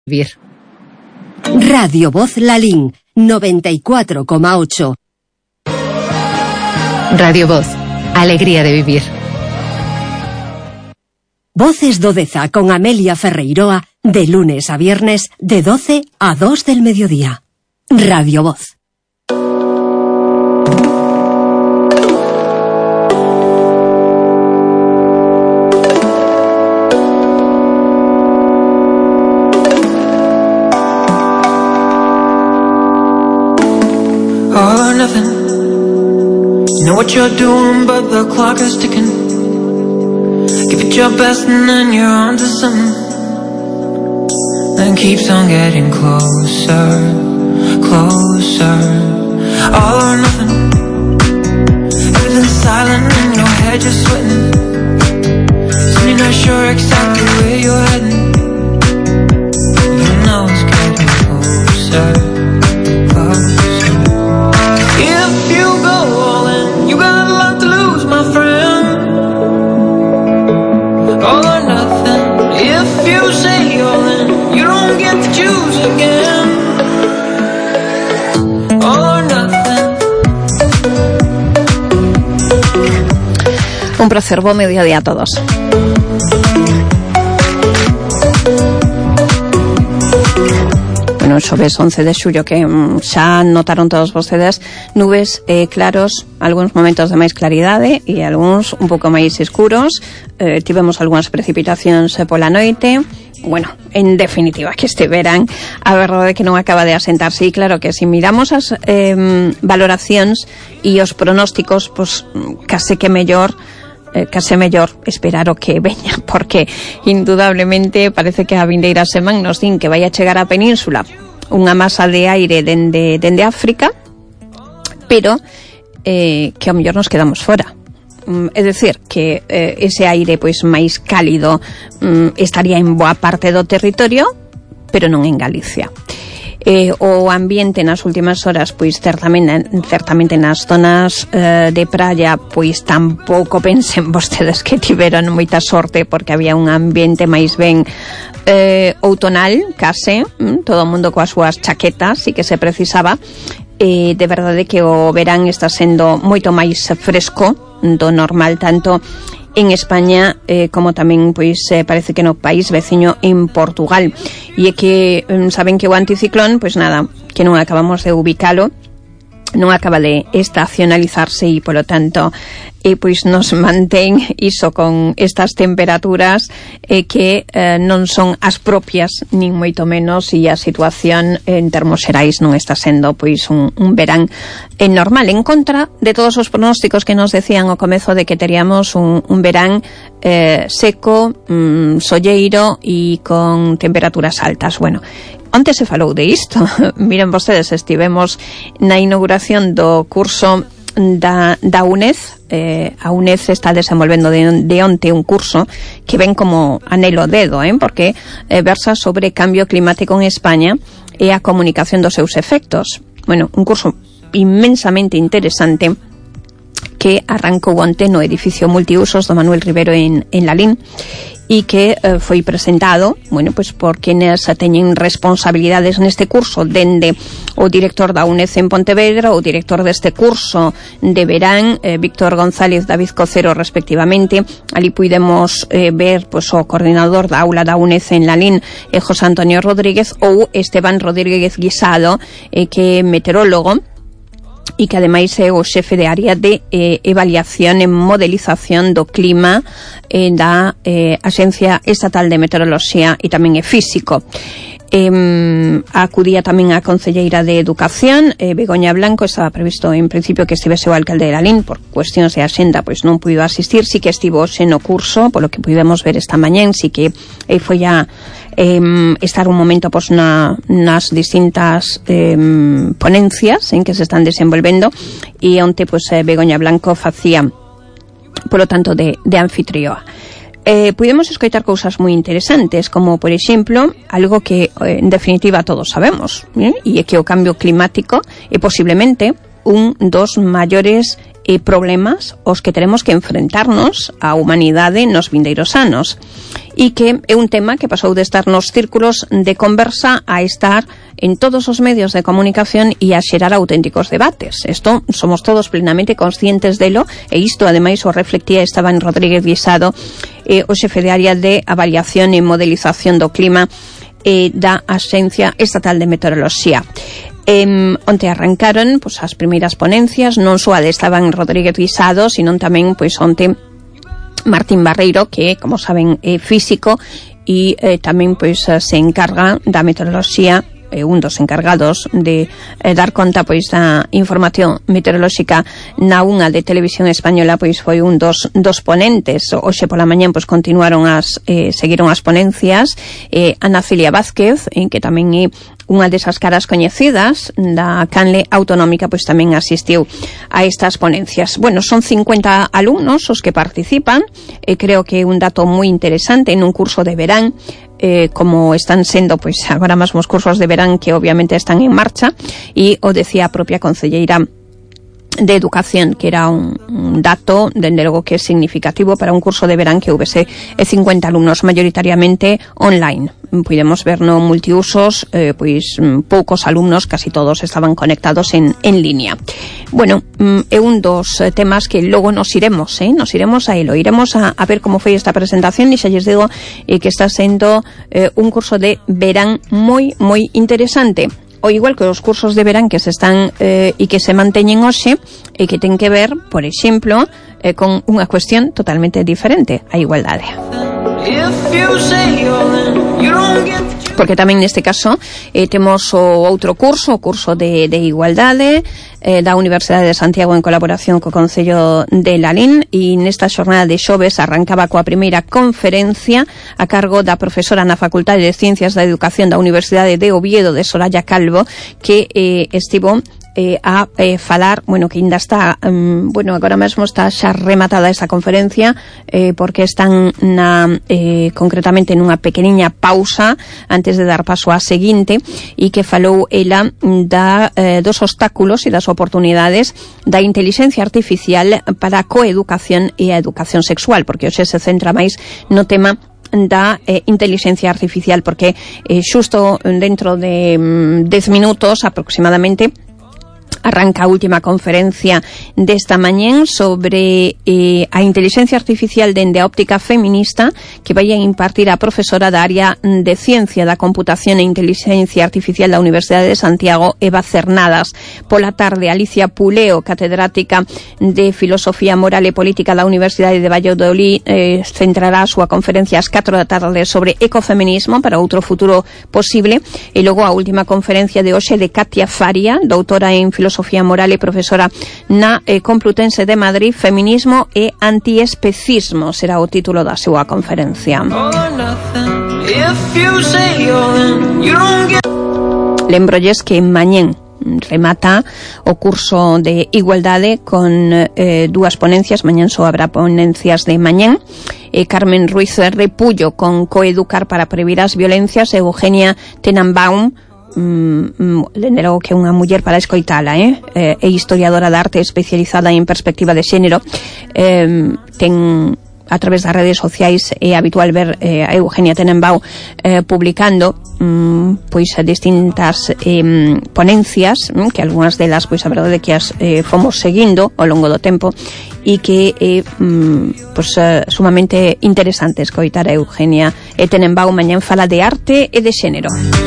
Vivir. Radio Voz Lalín 94,8. Radio Voz, alegría de vivir. Voces do Deza con Amelia Ferreiroa, de lunes a viernes, de 12 a 2 del mediodía. Radio Voz. All or nothing. You know what you're doing, but the clock is ticking. Give it your best and then you're on to something. Then keeps on getting closer, closer. All or nothing. Everything's silent in your head, you're sweating. Soon you're not sure exactly where you're heading. You know it's getting closer, closer. If you go all in, you got a lot to lose, my friend. All or nothing. If you say all in, you don't get to choose again. All or nothing. Un placer, buen mediodía a todos. Bueno, xoves 11 de xullo que xa notaron todos vostedes nubes claros, algúns momentos de máis claridade e algúns un pouco máis escuros. Tivemos algunhas precipitacións pola noite. Bueno, en definitiva, que este verán a verdade que non acaba de asentarse. E claro que se miramos as valoracións e os pronósticos, pois case mellor esperar o que veña, porque indudablemente parece que a vindeira semana nos din que vai a chegar á península unha masa de aire dende África, pero que ao mellor nos quedamos fora. É dicir, que ese aire pois máis cálido estaría en boa parte do territorio, pero non en Galicia. O ambiente nas últimas horas pois certamente nas zonas de praia pois tampouco pensen vostedes que tiveron moita sorte, porque había un ambiente máis ben outonal, case todo o mundo coas súas chaquetas e que se precisaba. De verdade que o verán está sendo moito máis fresco do normal, tanto en España como tamén pois parece que no país veciño en Portugal. E é que saben que o anticiclón, pois nada, que non acabamos de ubicalo, non acaba de estacionalizarse e polo tanto pois nos mantén iso con estas temperaturas que non son as propias nin moito menos, e a situación en termos xerais non está sendo pois un verán normal, en contra de todos os pronósticos que nos decían ao comezo de que teríamos un verán seco, solleiro e con temperaturas altas. Bueno, onte se falou de isto. Miren vostedes, estivemos na inauguración do curso da UNED. A UNED está desenvolvendo de onte un curso que ven como anelo dedo, porque versa sobre cambio climático en España e a comunicación dos seus efectos. Bueno, un curso inmensamente interesante que arrancou onte no edificio multiusos do Manuel Rivero en Lalín, e que foi presentado, bueno, pois por quenes teñen responsabilidades neste curso, dende o director da UNED en Pontevedra, o director deste curso de verán, Víctor González, David Cocero, respectivamente. Ali puidemos ver pois o coordinador da aula da UNED en Lalín, José Antonio Rodríguez, ou Esteban Rodríguez Guisado, que é meteorólogo, e que ademais é o xefe de área de avaliación e modelización do clima da Axencia Estatal de Meteoroloxía, e tamén é físico. Acudía tamén a concelleira de Educación, Begoña Blanco. Estaba previsto en principio que estivese o alcalde de Lalín, por cuestións de axenda pois non puido asistir. Sí que estivo hoxe no curso, polo que pudemos ver esta mañán. Sí que foi a estar un momento pois nas distintas ponencias en que se están desenvolvendo, e onte pois Begoña Blanco facía polo tanto de anfitrioa. Pudemos escoitar cousas moi interesantes, como por exemplo algo que en definitiva todos sabemos, e é que o cambio climático é posiblemente un dos maiores problemas os que teremos que enfrentarnos a humanidade nos vindeiros anos, e que é un tema que pasou de estar nos círculos de conversa a estar en todos os medios de comunicación e a xerar auténticos debates. Isto somos todos plenamente conscientes delo, e isto ademais o reflectía Esteban Rodríguez Guisado, o xefe de área de avaliación e modelización do clima da Axencia Estatal de Meteoroloxía. Onte arrancaron pois as primeiras ponencias, non só a de Esteban Rodríguez Guisado, sino tamén pois onte Martín Barreiro, que como saben é físico e tamén pois se encarga da meteoroloxía, un dos encargados de dar conta pois da información meteorolóxica na unha de Televisión Española, pois foi un dos ponentes. Hoxe pola mañán pois continuaron seguiron as ponencias Ana Celia Vázquez, que tamén é unha desas caras coñecidas da canle autonómica, pois tamén asistiu a estas ponencias. Bueno, son 50 alumnos os que participan, creo que é un dato moi interesante en un curso de verán, como están sendo pois agora mesmo os cursos de verán que obviamente están en marcha, e o decía a propia concelleira de Educación, que era un dato, dende logo, que é significativo para un curso de verán que houvese 50 alumnos, mayoritariamente online. Podemos ver no multiusos, pois poucos alumnos, casi todos estaban conectados en línea. Bueno, é un dos temas que logo nos iremos a elo, iremos a ver como foi esta presentación, e xa lles digo que está sendo un curso de verán moi interesante. O igual que os cursos de verán que se están e que se manteñen hoxe, e que ten que ver, por exemplo, con unha cuestión totalmente diferente, a igualdade. Porque tamén neste caso temos o outro curso, o curso de igualdade da Universidade de Santiago en colaboración co Concello de Lalín, e nesta xornada de xoves arrancaba coa primeira conferencia a cargo da profesora na Facultade de Ciencias da Educación da Universidade de Oviedo, de Soraya Calvo, que estivo a falar, bueno, que ainda está agora mesmo está xa rematada esa conferencia, porque están concretamente nunha pequeniña pausa antes de dar paso á seguinte, e que falou ela dos obstáculos e das oportunidades da intelixencia artificial para a coeducación e a educación sexual, porque hoxe se centra máis no tema da intelixencia artificial, porque xusto dentro de 10 minutos aproximadamente arranca a última conferencia desta mañén sobre a intelixencia artificial dende a óptica feminista, que vai a impartir a profesora da área de Ciencia da Computación e Intelixencia Artificial da Universidade de Santiago, Eva Cernadas. Pola tarde, Alicia Puleo, catedrática de Filosofía Moral e Política da Universidade de Valladolid, centrará a súa conferencia ás 4 da tarde sobre ecofeminismo para outro futuro posible. E logo a última conferencia de hoxe de Katia Faria, doutora en Filosofía Moral e profesora na Complutense de Madrid, Feminismo e Antiespecismo será o título da súa conferencia. Lembrolles que mañén remata o curso de igualdade con dúas ponencias. Mañán só habrá ponencias de mañán. Carmen Ruiz Repullo con Coeducar para previr as violencias, e Eugenia Tenenbaum, dende logo que é unha muller para escoitala, é historiadora de arte especializada en perspectiva de xénero. Ten a través das redes sociais é habitual ver a Eugenia Tenenbaum publicando pois distintas ponencias, que algunhas delas pois a verdade é que as fomos seguindo ao longo do tempo, e que é pois sumamente interesante escoitar a Eugenia Tenenbaum. Mañán fala de arte e de xénero.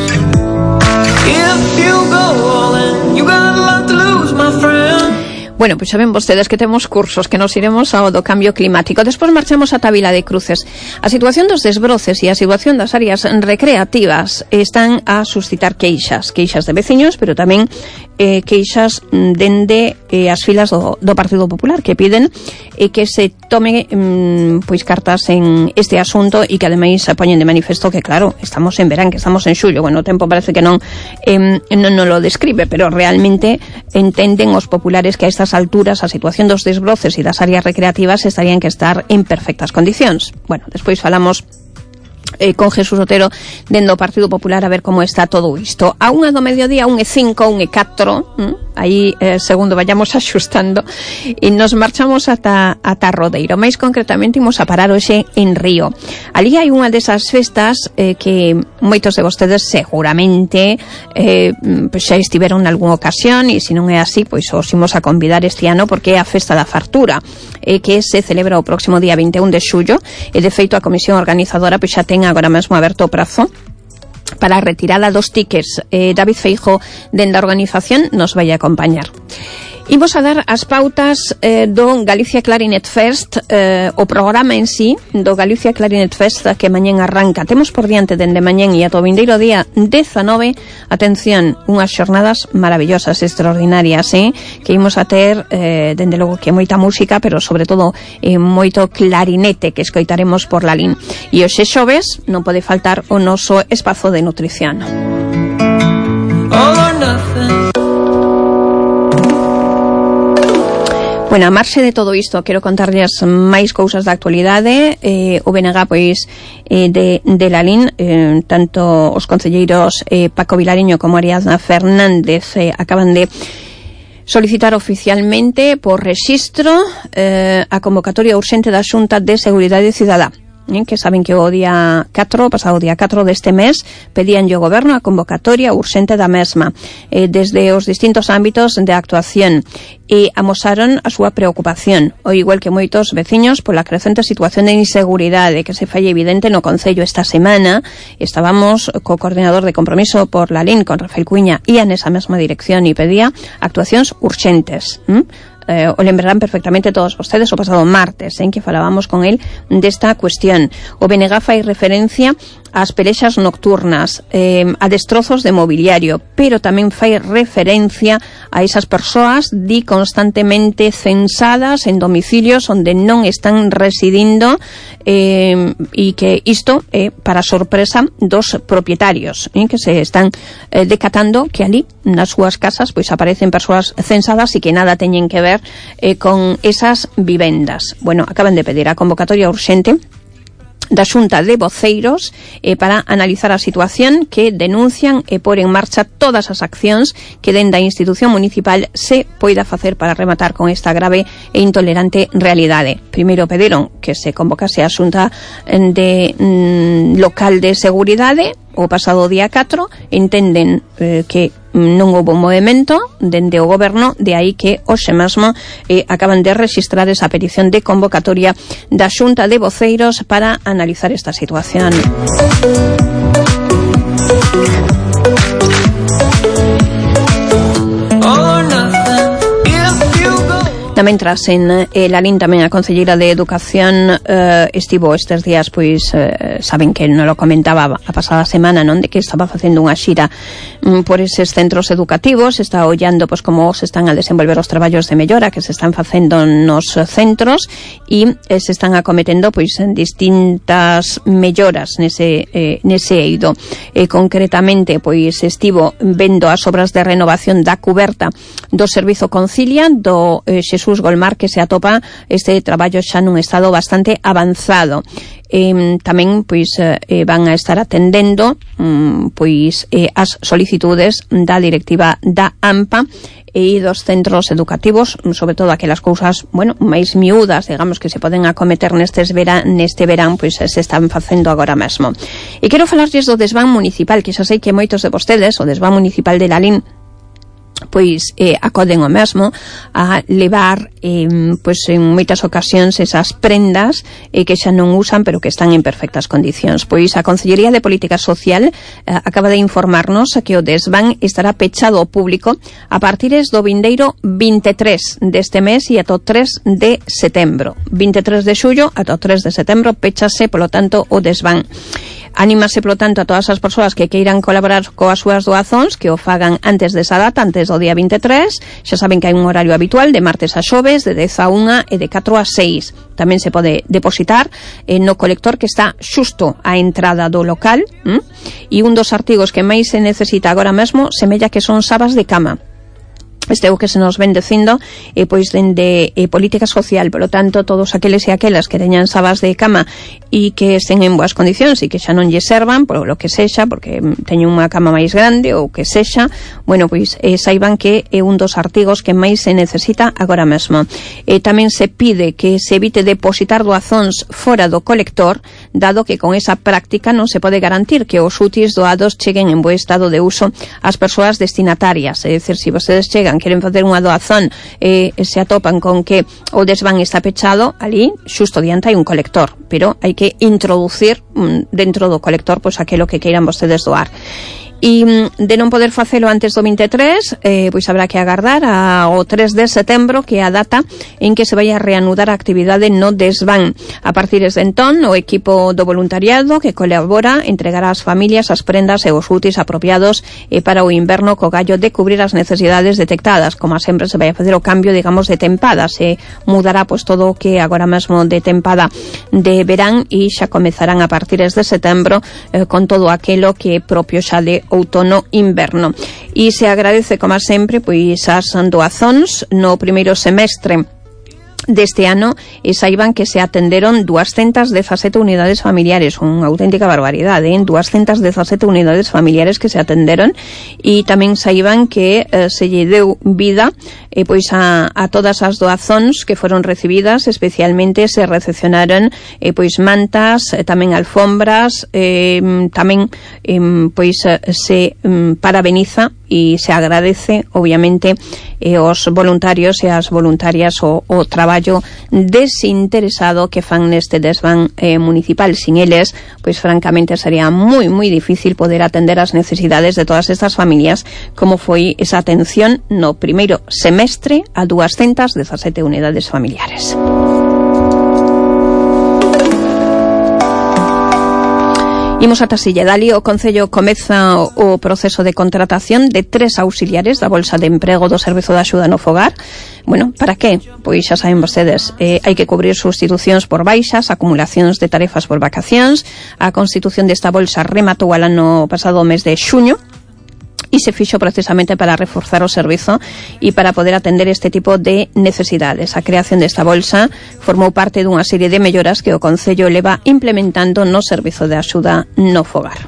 Bueno, pois saben vostedes que temos cursos que nos iremos ao do cambio climático. Despois marchamos a Vila de Cruces. A situación dos desbroces e a situación das áreas recreativas están a suscitar queixas de veciños, pero tamén queixas dende as filas do Partido Popular, que piden que se tome pois cartas en este asunto, e que ademais poñen de manifesto que claro, estamos en verán, que estamos en xullo. Bueno, o tempo parece que non lo describe, pero realmente entenden os populares que a estas alturas a situación dos desbroces e das áreas recreativas estarían que estar en perfectas condicións. Bueno, despois falamos con Jesús Otero dentro do Partido Popular a ver como está todo isto. A 1 do mediodía, 1:05, 1:04, aí segundo vayamos axustando, e nos marchamos ata Rodeiro. Mais concretamente imos a parar hoxe en Río. Ali hai unha desas festas que moitos de vostedes seguramente pois xa estiveron nalgúna ocasión, e se non é así, pois os imos a convidar este ano, porque é a Festa da Fartura, que se celebra o próximo día 21 de xullo, e de feito a comisión organizadora pois xa ten agora mesmo aberto o prazo para a retirada dos tickets. David Feijóo, dende a organización, nos vai a acompañar. Imos a dar as pautas do Galicia Clarinet Fest, o programa en sí do Galicia Clarinet Fest que mañén arranca. Temos por diante dende mañén e ata o vindeiro día 19, atención, unhas xornadas maravillosas, extraordinarias, que imos a ter, dende logo que moita música, pero sobre todo moito clarinete que escoitaremos por Lalín. E hoxe xoves non pode faltar o noso espazo de nutrición. All or nothing. Bueno, a marxe de todo isto, quero contarlles máis cousas da actualidade. O BNG, pois, de Lalín, tanto os concelleiros Paco Vilariño como Ariadna Fernández acaban de solicitar oficialmente por rexistro a convocatoria urxente da Xunta de Seguridade Cidadá, que saben que o día 4, pasado o día 4 deste mes, pedían ao goberno a convocatoria urxente da mesma desde os distintos ámbitos de actuación, e amosaron a súa preocupación, ao igual que moitos veciños, pola crecente situación de inseguridade que se fai evidente no Concello. Esta semana estábamos co coordinador de Compromiso por Lalín, con Rafael Cuiña, ia nesa mesma dirección e pedía actuacións urxentes. O lembrarán perfectamente todos vostedes o pasado martes en que falábamos con el desta cuestión. O BNG fai referencia ás pelexas nocturnas, a destrozos de mobiliario, pero tamén fai referencia a esas persoas constantemente censadas en domicilios onde non están residindo, e que isto é para sorpresa dos propietarios, que se están decatando que ali nas súas casas pois aparecen persoas censadas e que nada teñen que ver con esas vivendas. Bueno, acaban de pedir a convocatoria urxente da Xunta de Voceiros para analizar a situación, que denuncian e pôr en marcha todas as accións que dende a institución municipal se poida facer para rematar con esta grave e intolerante realidade. Primeiro pediron que se convocase a Xunta de local de seguridade o pasado día 4, entenden que non houve movimento dende o goberno, de aí que hoxe mesmo acaban de registrar esa petición de convocatoria da Xunta de Voceiros para analizar esta situación. Mentras en Lalín, tamén a concelleira de Educación estivo estes días, pois saben que non lo comentaba a pasada semana, non, de que estaba facendo unha xira por eses centros educativos, está ollando pois como se están a desenvolver os traballos de mellora que se están facendo nos centros, e se están acometendo pois en distintas melloras nese eido. Concretamente pois estivo vendo as obras de renovación da cuberta do servizo Concilia do Xesús Golmar, que se atopa este traballo xa nun estado bastante avanzado. Tamén pois van a estar atendendo pois as solicitudes da directiva da AMPA e dos centros educativos, sobre todo aquelas cousas, bueno, máis miúdas, digamos, que se poden acometer neste verán, pois se están facendo agora mesmo. E quero falarlles do desván municipal, que xa sei que moitos de vostedes, o desván municipal de Lalín, pois acoden o mesmo a levar pois en moitas ocasións esas prendas que xa non usan pero que están en perfectas condicións. Pois a Consellería de Política Social acaba de informarnos que o desván estará pechado ao público a partir do vindeiro 23 deste mes e ata o 3 de setembro. 23 de xullo ata o 3 de setembro pechase, polo tanto, o desván. Anímase, polo tanto, a todas as persoas que queiran colaborar coas súas doazóns que o fagan antes desa data, antes do día 23. Xa saben que hai un horario habitual de martes a xoves, de 10 a 1 e de 4 a 6. Tamén se pode depositar no colector que está xusto á entrada do local, e un dos artigos que máis se necesita agora mesmo semella que son sabas de cama. este o que se nos ven dicindo pois dende política social, por lo tanto todos aqueles e aquelas que teñan sabas de cama e que estén en boas condicións e que xa non lle servan por lo que sexa, porque teñen unha cama máis grande ou que sexa, bueno, pois saiban que é un dos artigos que máis se necesita agora mesmo. Tamén se pide que se evite depositar doazóns fora do colector, dado que con esa práctica non se pode garantir que os útiles doados cheguen en bo estado de uso ás persoas destinatarias, é dicir, se vostedes chegan queren facer unha doazón se atopan con que o desván está pechado, ali xusto diante hai un colector, pero hai que introducir dentro do colector pois aquilo que queiran vostedes doar. E de non poder facelo antes do 23, pois habrá que agardar ao 3 de setembro, que é a data en que se vai a reanudar a actividade no desván. A partir de entón, o equipo do voluntariado que colabora entregará ás familias as prendas e os útiles apropiados para o inverno co gallo de cubrir as necesidades detectadas. Como sempre se vai a facer o cambio, digamos, de tempada, se mudará pois todo o que agora mesmo de tempada de verán e xa comezarán a partir de setembro con todo aquilo que é propio xa de outono-inverno. E se agradece, como sempre, pois as doazóns no primeiro semestre deste ano saiban que se atenderon 217 unidades familiares, unha auténtica barbaridade, 217 unidades familiares que se atenderon, e tamén saiban que se lle deu vida pois a todas as doazóns que foron recibidas, especialmente se recepcionaron pois mantas, tamén alfombras, tamén pois se parabeniza e se agradece obviamente os voluntarios e as voluntarias o traballo desinteresado que fan neste desván municipal. Sin eles, pois francamente sería moi difícil poder atender as necesidades de todas estas familias, como foi esa atención no primeiro semestre a 217 unidades familiares. Imos ata Silla. Dali o Concello comeza o proceso de contratación de 3 auxiliares da Bolsa de Emprego do Servizo de Axuda no Fogar. Bueno, para que? Pois xa saben vostedes, hai que cubrir sustitucións por baixas, acumulacións de tarefas por vacacións. A constitución desta bolsa rematou al ano pasado mes de xuño, e se fixo precisamente para reforzar o servizo e para poder atender este tipo de necesidades. A creación desta bolsa formou parte dunha serie de melloras que o Concello leva implementando no servizo de axuda no fogar.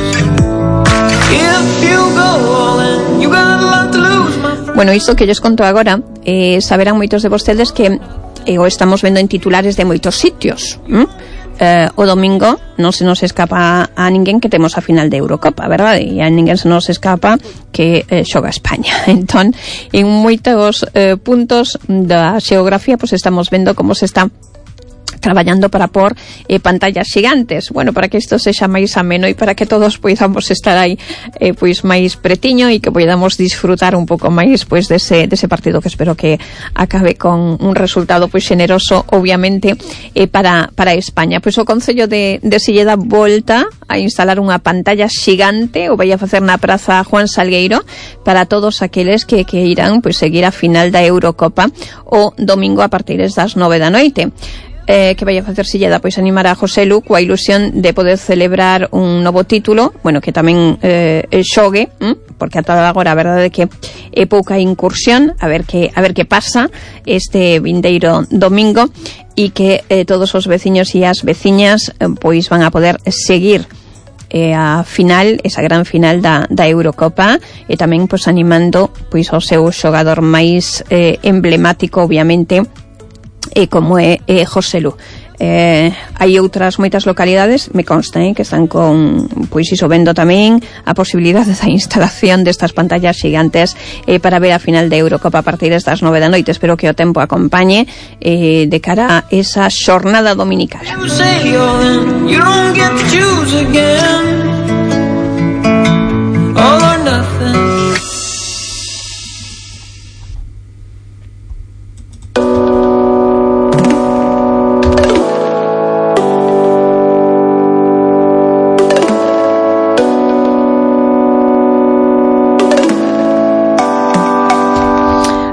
Bueno, isto que lles conto agora, saberán moitos de vostedes que o estamos vendo en titulares de moitos sitios, o domingo non se nos escapa a ninguén que temos a final de Eurocopa, verdade? E a ninguén se nos escapa que xoga España. Entón, en moitos puntos da xeografía, pues estamos vendo como se está traballando para pôr pantallas gigantes, bueno, para que isto sexa máis ameno e para que todos poidamos estar aí pois máis pretiño e que poidamos disfrutar un pouco máis pois dese partido, que espero que acabe con un resultado pois xeneroso, obviamente, para España. Pois o Concello de Silla dá volta a instalar unha pantalla xigante, o vai a facer na Praza Juan Salgueiro, para todos aqueles que irán pois seguir a final da Eurocopa o domingo a partir das 9 da noite. Que vai a facer Silleda, pois animar a José Lu coa ilusión de poder celebrar un novo título, bueno, que tamén xogue, porque ata agora a verdade é que é pouca incursión, a ver que pasa este vindeiro domingo, e que todos os veciños e as veciñas pois van a poder seguir a final, esa gran final da Eurocopa, e tamén pois animando pois ao seu xogador máis emblemático, obviamente, como é José Lu. Hai outras moitas localidades, me consta, que están con, pois iso, vendo tamén a posibilidade da instalación destas pantallas gigantes para ver a final de Eurocopa a partir das 9 da noite. Espero que o tempo acompañe de cara a esa xornada dominical.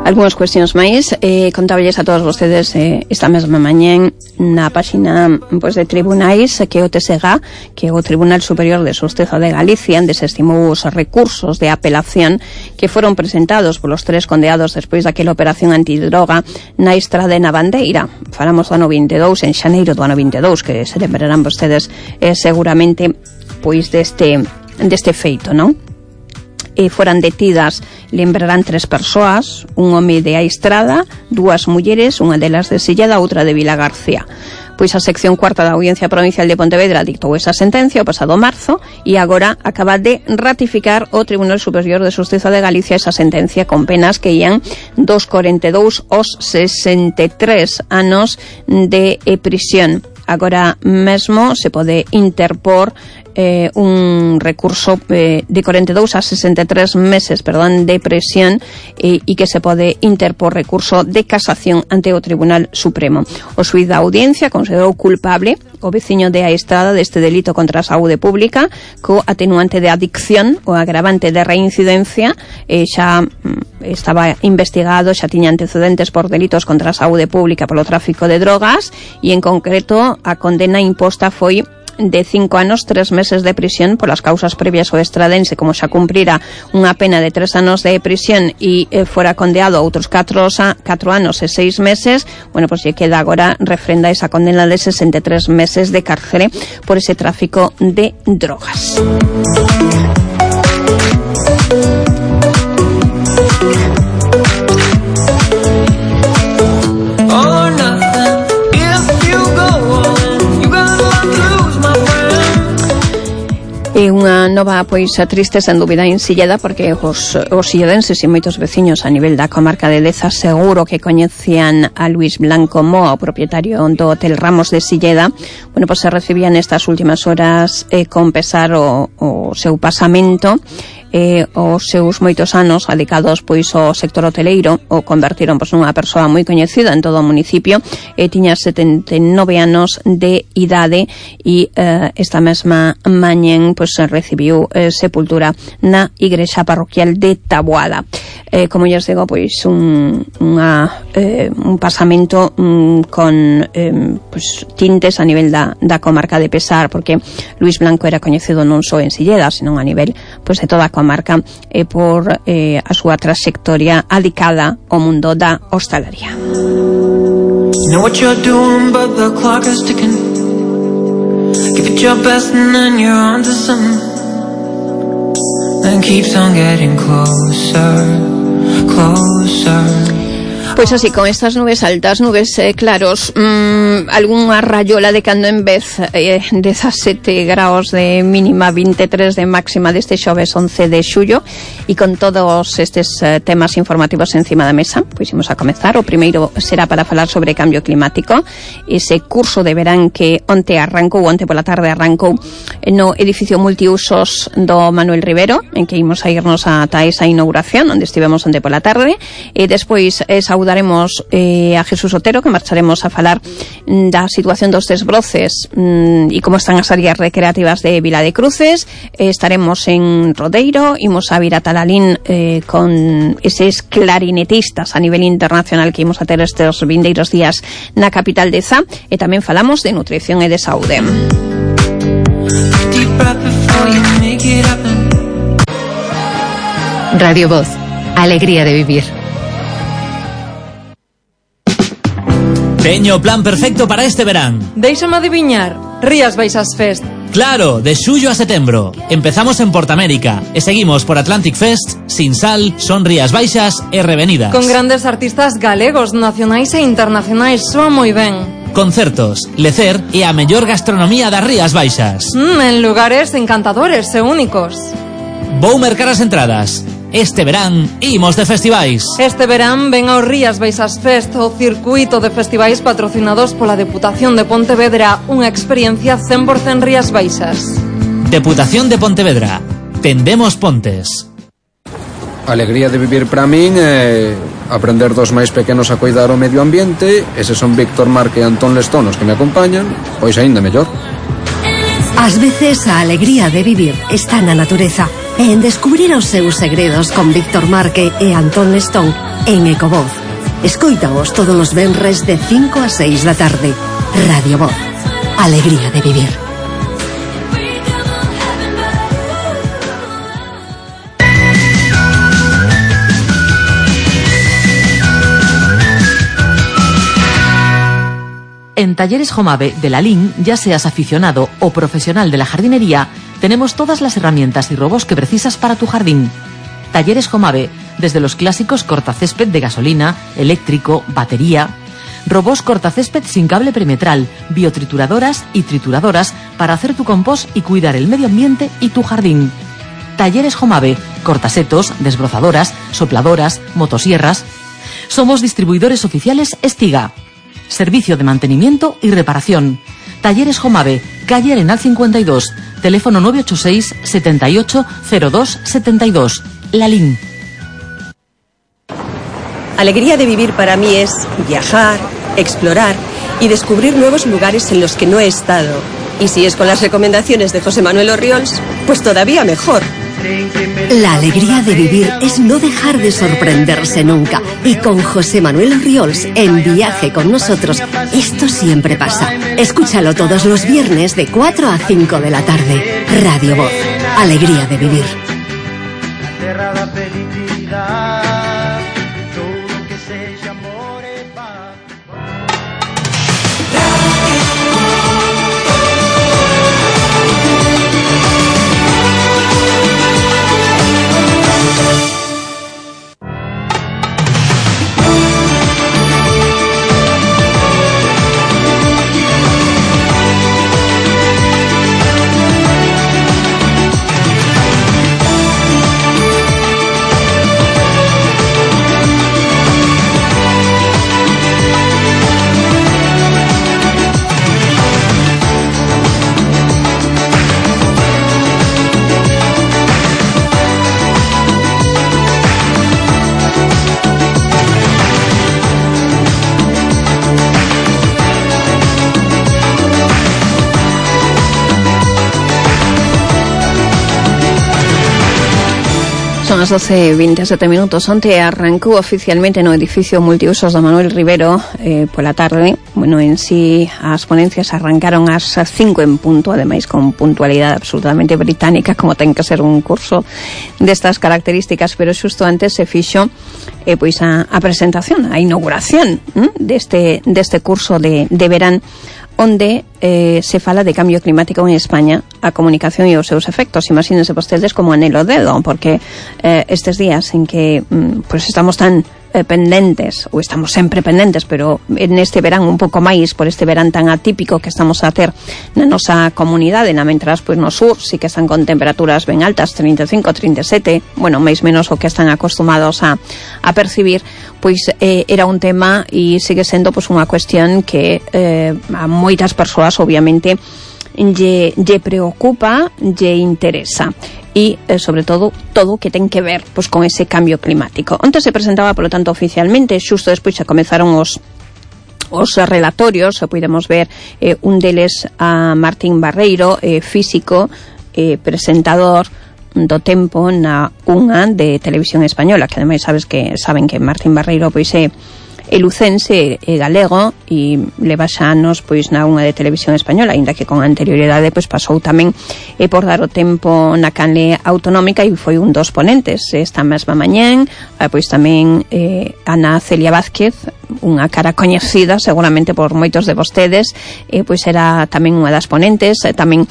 Algúnas cuestións máis, contáballes a todos vostedes esta mesma mañén na páxina de tribunais que o TSG, que o Tribunal Superior de Xustiza de Galicia, desestimou os recursos de apelación que foron presentados polos 3 condeados despois daquela operación antidroga na Estrada de Navandeira. Falamos do ano 22, en xaneiro do ano 22, que se lembrarán vostedes seguramente pois deste feito, non? Foran detidas, lembrarán 3 persoas, un home de A Estrada, 2 mulleres, unha delas de Silleda, outra de Vila García. Pois a sección cuarta da Audiencia Provincial de Pontevedra dictou esa sentencia o pasado marzo e agora acaba de ratificar o Tribunal Superior de Xustiza de Galicia esa sentencia con penas que ian dos 42 aos 63 anos de prisión. Agora mesmo se pode interpor un recurso de 42 a 63 meses, de prisión e que se pode interpor recurso de casación ante o Tribunal Supremo. O xuíz da audiencia considerou culpable o veciño de A Estrada deste delito contra a saúde pública co atenuante de adicción o agravante de reincidencia, xa estaba investigado, xa tiña antecedentes por delitos contra a saúde pública polo tráfico de drogas e en concreto a condena imposta foi de 5 anos, 3 meses de prisión polas causas previas ao estradense, como xa cumprira unha pena de 3 anos de prisión e fora condeado a outros 4 anos e 6 meses, pois lle queda agora refrenda esa condena de 63 meses de cárcere por ese tráfico de drogas. É unha nova, triste, sen dúbida, en Silleda, porque os silledenses e moitos veciños a nivel da comarca de Leza seguro que coñecían a Luís Blanco Moa, o propietario do Hotel Ramos de Silleda. Se recibían estas últimas horas con pesar o seu pasamento. Os seus moitos anos adicados ao sector hoteleiro o convertiron nunha persoa moi coñecida en todo o municipio. Tiña 79 anos de idade e esta mesma mañén recibiu sepultura na igrexa parroquial de Taboada. Como lles digo, un pasamento con tintes a nivel da comarca de pesar, porque Luís Blanco era coñecido non só en Silleda, senón a nivel de toda a comarca por a súa trayectoria adicada ao mundo da hostalería. Know what you're doing, but the clock is ticking. Give it your best and then you're on to something. And keeps on getting closer, closer. Pois así, con estas nubes altas, nubes claros, algunha rayola de cando en vez, 17 graus de mínima, 23 de máxima deste xoves 11 de xullo, e con todos estes temas informativos encima da mesa, pois imos a comezar. O primeiro será para falar sobre cambio climático, ese curso de verán que onte pola tarde arrancou no edificio multiusos do Manuel Rivero, en que imos a irnos ata esa inauguración, onde estivemos onte pola tarde, e despois saudaremos a Jesús Otero, que marcharemos a falar da situación dos desbroces e como están as áreas recreativas de Vila de Cruces. Estaremos en Rodeiro, imos a vir a Talalín con eses clarinetistas a nivel internacional que imos a ter estes vindeiros días na capital de Zá, e tamén falamos de nutrición e de saúde. Radio Voz, alegría de vivir. Teño o plan perfecto para este verán. Déixame adiviñar, Rías Baixas Fest. Claro, de xullo a setembro. Empezamos en Portamérica e seguimos por Atlantic Fest, Sinsal, Son Rías Baixas e Revenidas. Con grandes artistas galegos, nacionais e internacionais, soa moi ben. Concertos, lecer e a mellor gastronomía das Rías Baixas. En lugares encantadores e únicos. Vou mercar as entradas. Este verán imos de festivais. Este verán ven ao Rías Baixas Fest, o circuito de festivais patrocinados pola Deputación de Pontevedra, unha experiencia 100% Rías Baixas. Deputación de Pontevedra. Tendemos pontes. A alegría de vivir para min é aprender dos máis pequenos a cuidar o medio ambiente. Eses son Víctor Marque e Antón Lestón os que me acompañan, pois aínda mellor. Ás veces a alegría de vivir está na natureza. e en descubrir os seus segredos con Víctor Marque e Antón Lestón en Ecovoz. Escoítaos todos os venres de 5 a 6 da tarde. Radio Voz. Alegría de vivir. En Talleres Jomave de la LIN, ya seas aficionado o profesional de la jardinería, tenemos todas las herramientas y robots que precisas para tu jardín. Talleres Jomave, desde los clásicos cortacésped de gasolina, eléctrico, batería, robots cortacésped sin cable perimetral, biotrituradoras y trituradoras para hacer tu compost y cuidar el medio ambiente y tu jardín. Talleres Jomave, cortasetos, desbrozadoras, sopladoras, motosierras. Somos distribuidores oficiales Estiga. Servicio de mantenimiento y reparación. Talleres Jomave, calle Arenal 52, teléfono 986 78 02 72. La LIN. Alegría de vivir para mí es viajar, explorar y descubrir nuevos lugares en los que no he estado. Y si es con las recomendaciones de José Manuel Orriols, pues todavía mejor. La alegría de vivir es no dejar de sorprenderse nunca. Y con José Manuel Orriols en Viaje con nosotros, esto siempre pasa. Escúchalo todos los viernes de 4 a 5 de la tarde. Radio Voz. Alegría de vivir. Son as 12:27 minutos. Onte arrancou oficialmente no edificio multiusos da Manuel Rivero pola tarde. Bueno, en sí as ponencias arrancaron ás 5 en punto, ademais con puntualidade absolutamente británica, como ten que ser un curso destas características, pero xusto antes se fixo pois a presentación, a inauguración deste curso de verán, onde se fala de cambio climático en España, a comunicación e os seus efectos. Imagínense vostedes como anelo dedo, porque estes días en que pues estamos tan pendentes, ou estamos sempre pendentes, pero neste verán un pouco máis, por este verán tan atípico que estamos a ter na nosa comunidade, na mentras pois no sur sí que están con temperaturas ben altas, 35, 37, bueno, máis menos o que están acostumados a percibir, pois era un tema e sigue sendo pois unha cuestión que a moitas persoas obviamente lle preocupa, lle interesa e sobre todo que ten que ver pois con ese cambio climático. Onte se presentaba, polo tanto, oficialmente, xusto despois se comezaron os relatorios, podemos ver un deles a Martín Barreiro, físico, presentador do Tempo na unha de Televisión Española, que ademais saben que Martín Barreiro pois é lucense e galego e leva xa anos pois na unha de Televisión Española, aínda que con anterioridade pois pasou tamén por dar o tempo na canle autonómica e foi un dos ponentes esta mesma mañán. Pois tamén Ana Celia Vázquez, unha cara coñecida seguramente por moitos de vostedes, pois era tamén unha das ponentes, tamén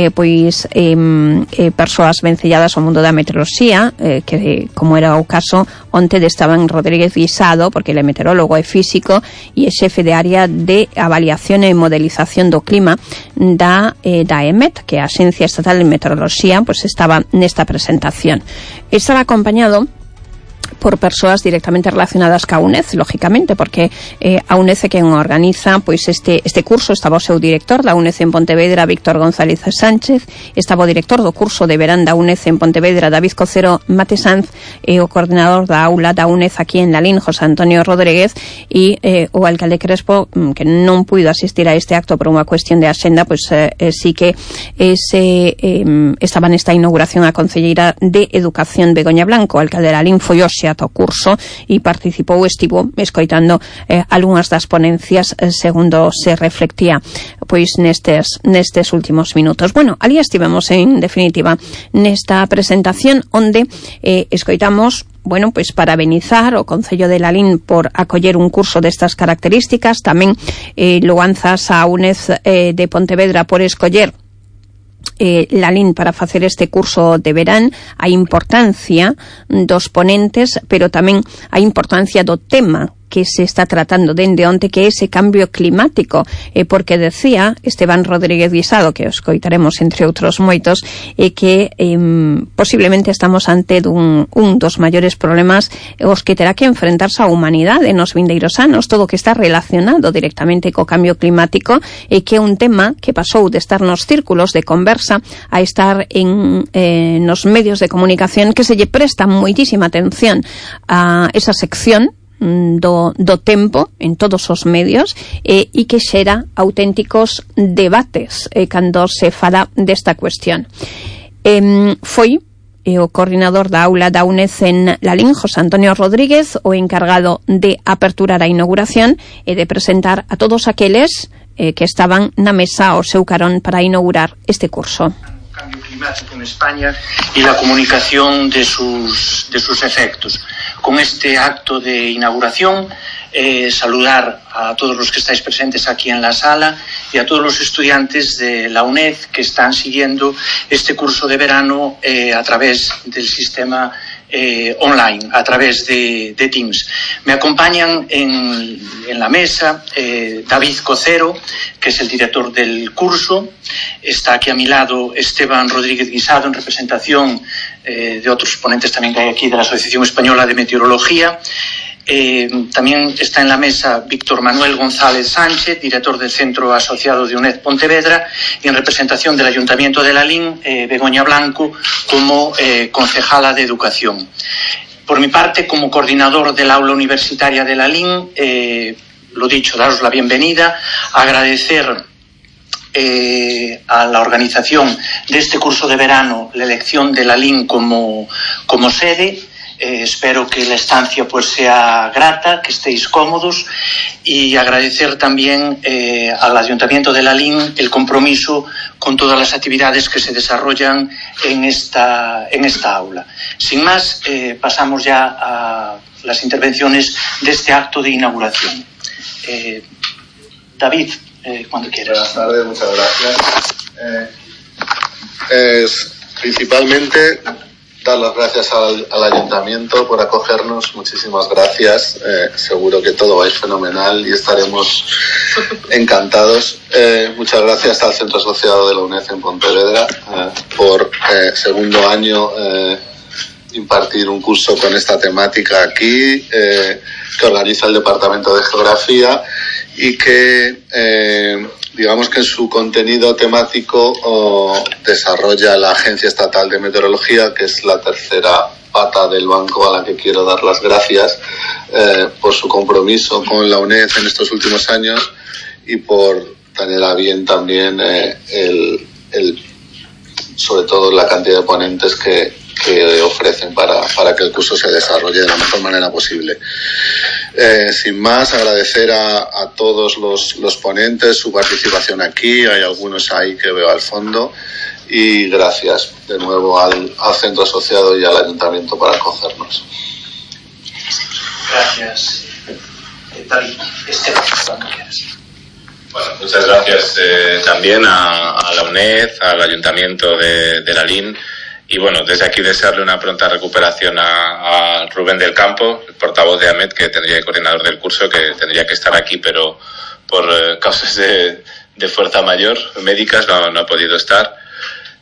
persoas vencelladas ao mundo da meteoroloxía, que como era o caso onte de Esteban Rodríguez Guisado, porque ele é meteorólogo e físico e é xefe de área de avaliación e modelización do clima da EMET, que é a Axencia Estatal de Meteoroloxía, pois estaba nesta presentación. Estaba acompañado por persoas directamente relacionadas ca UNED, lógicamente, porque a UNED é quen organiza pois este curso. Estaba o seu director da UNED en Pontevedra, Víctor González Sánchez, estaba o director do curso de verán da UNED en Pontevedra, David Cocero Mate Sanz, e o coordinador da aula da UNED aquí en Lalín, José Antonio Rodríguez, e o alcalde Crespo, que non puido asistir a este acto por unha cuestión de axenda, pois sí que estaba nesta inauguración a concelleira de Educación Begoña Blanco. O alcalde de Lalín foi hoxe ata o curso e participou, estivo escoitando algunhas das ponencias segundo se reflectía pois nestes últimos minutos. Bueno, ali estivemos en definitiva nesta presentación onde escoitamos pois parabenizar o Concello de Lalín por acoller un curso destas características, tamén loanzas a UNED de Pontevedra por escoller Lalín para facer este curso de verán, a importancia dos ponentes, pero tamén a importancia do tema que se está tratando dende onte, que é ese cambio climático, porque decía Esteban Rodríguez Guisado, que os coitaremos entre outros moitos, que posiblemente estamos ante un dos maiores problemas os que terá que enfrentarse a humanidade nos vindeiros anos, todo o que está relacionado directamente co cambio climático, e que é un tema que pasou de estar nos círculos de conversa a estar nos medios de comunicación, que se lle presta moitísima atención a esa sección do tempo en todos os medios, e que xera auténticos debates cando se fala desta cuestión. Foi o coordinador da aula da UNED en Lalín, José Antonio Rodríguez, o encargado de aperturar a inauguración e de presentar a todos aqueles que estaban na mesa ao seu carón para inaugurar este curso. Cambio climático en España y la comunicación de sus efectos. Con este acto de inauguración, saludar a todos los que estáis presentes aquí en la sala y a todos los estudiantes de la UNED que están siguiendo este curso de verano a través del sistema online, a través de Teams. Me acompañan en la mesa David Cocero, que es el director del curso. Está aquí a mi lado Esteban Rodríguez Guisado, en representación de otros ponentes también que hay aquí de la Asociación Española de Meteorología. También está en la mesa Víctor Manuel González Sánchez, director del Centro Asociado de UNED Pontevedra, y en representación del Ayuntamiento de Lalín, Begoña Blanco, como concejala de Educación. Por mi parte, como coordinador del aula universitaria de Lalín, lo dicho, daros la bienvenida, agradecer a la organización de este curso de verano la elección de Lalín como sede. Espero que la estancia pues sea grata, que estéis cómodos, y agradecer también al Ayuntamiento de Lalín el compromiso con todas las actividades que se desarrollan en esta aula. Sin más, pasamos ya a las intervenciones de este acto de inauguración. David, cuando quieras. Buenas tardes, muchas gracias. Principalmente dar las gracias al Ayuntamiento por acogernos. Muchísimas gracias. Seguro que todo va a ir fenomenal y estaremos encantados. Muchas gracias al Centro Asociado de la UNED en Pontevedra por segundo año impartir un curso con esta temática aquí, que organiza el Departamento de Geografía y que digamos que en su contenido temático desarrolla la Agencia Estatal de Meteorología, que es la tercera pata del banco a la que quiero dar las gracias por su compromiso con la UNED en estos últimos años y por tener a bien también sobre todo la cantidad de ponentes que ofrecen para que el curso se desarrolle de la mejor manera posible. Sin más, agradecer a todos los ponentes su participación aquí. Hay algunos ahí que veo al fondo, y gracias de nuevo al Centro Asociado y al Ayuntamiento por acogernos. Gracias. David, Bueno, muchas gracias también a la UNED, al Ayuntamiento de Lalín. Y bueno, desde aquí desearle una pronta recuperación a Rubén del Campo, el portavoz de AMET, que tendría el coordinador del curso, que tendría que estar aquí, pero por causas de fuerza mayor, médicas, no ha podido estar.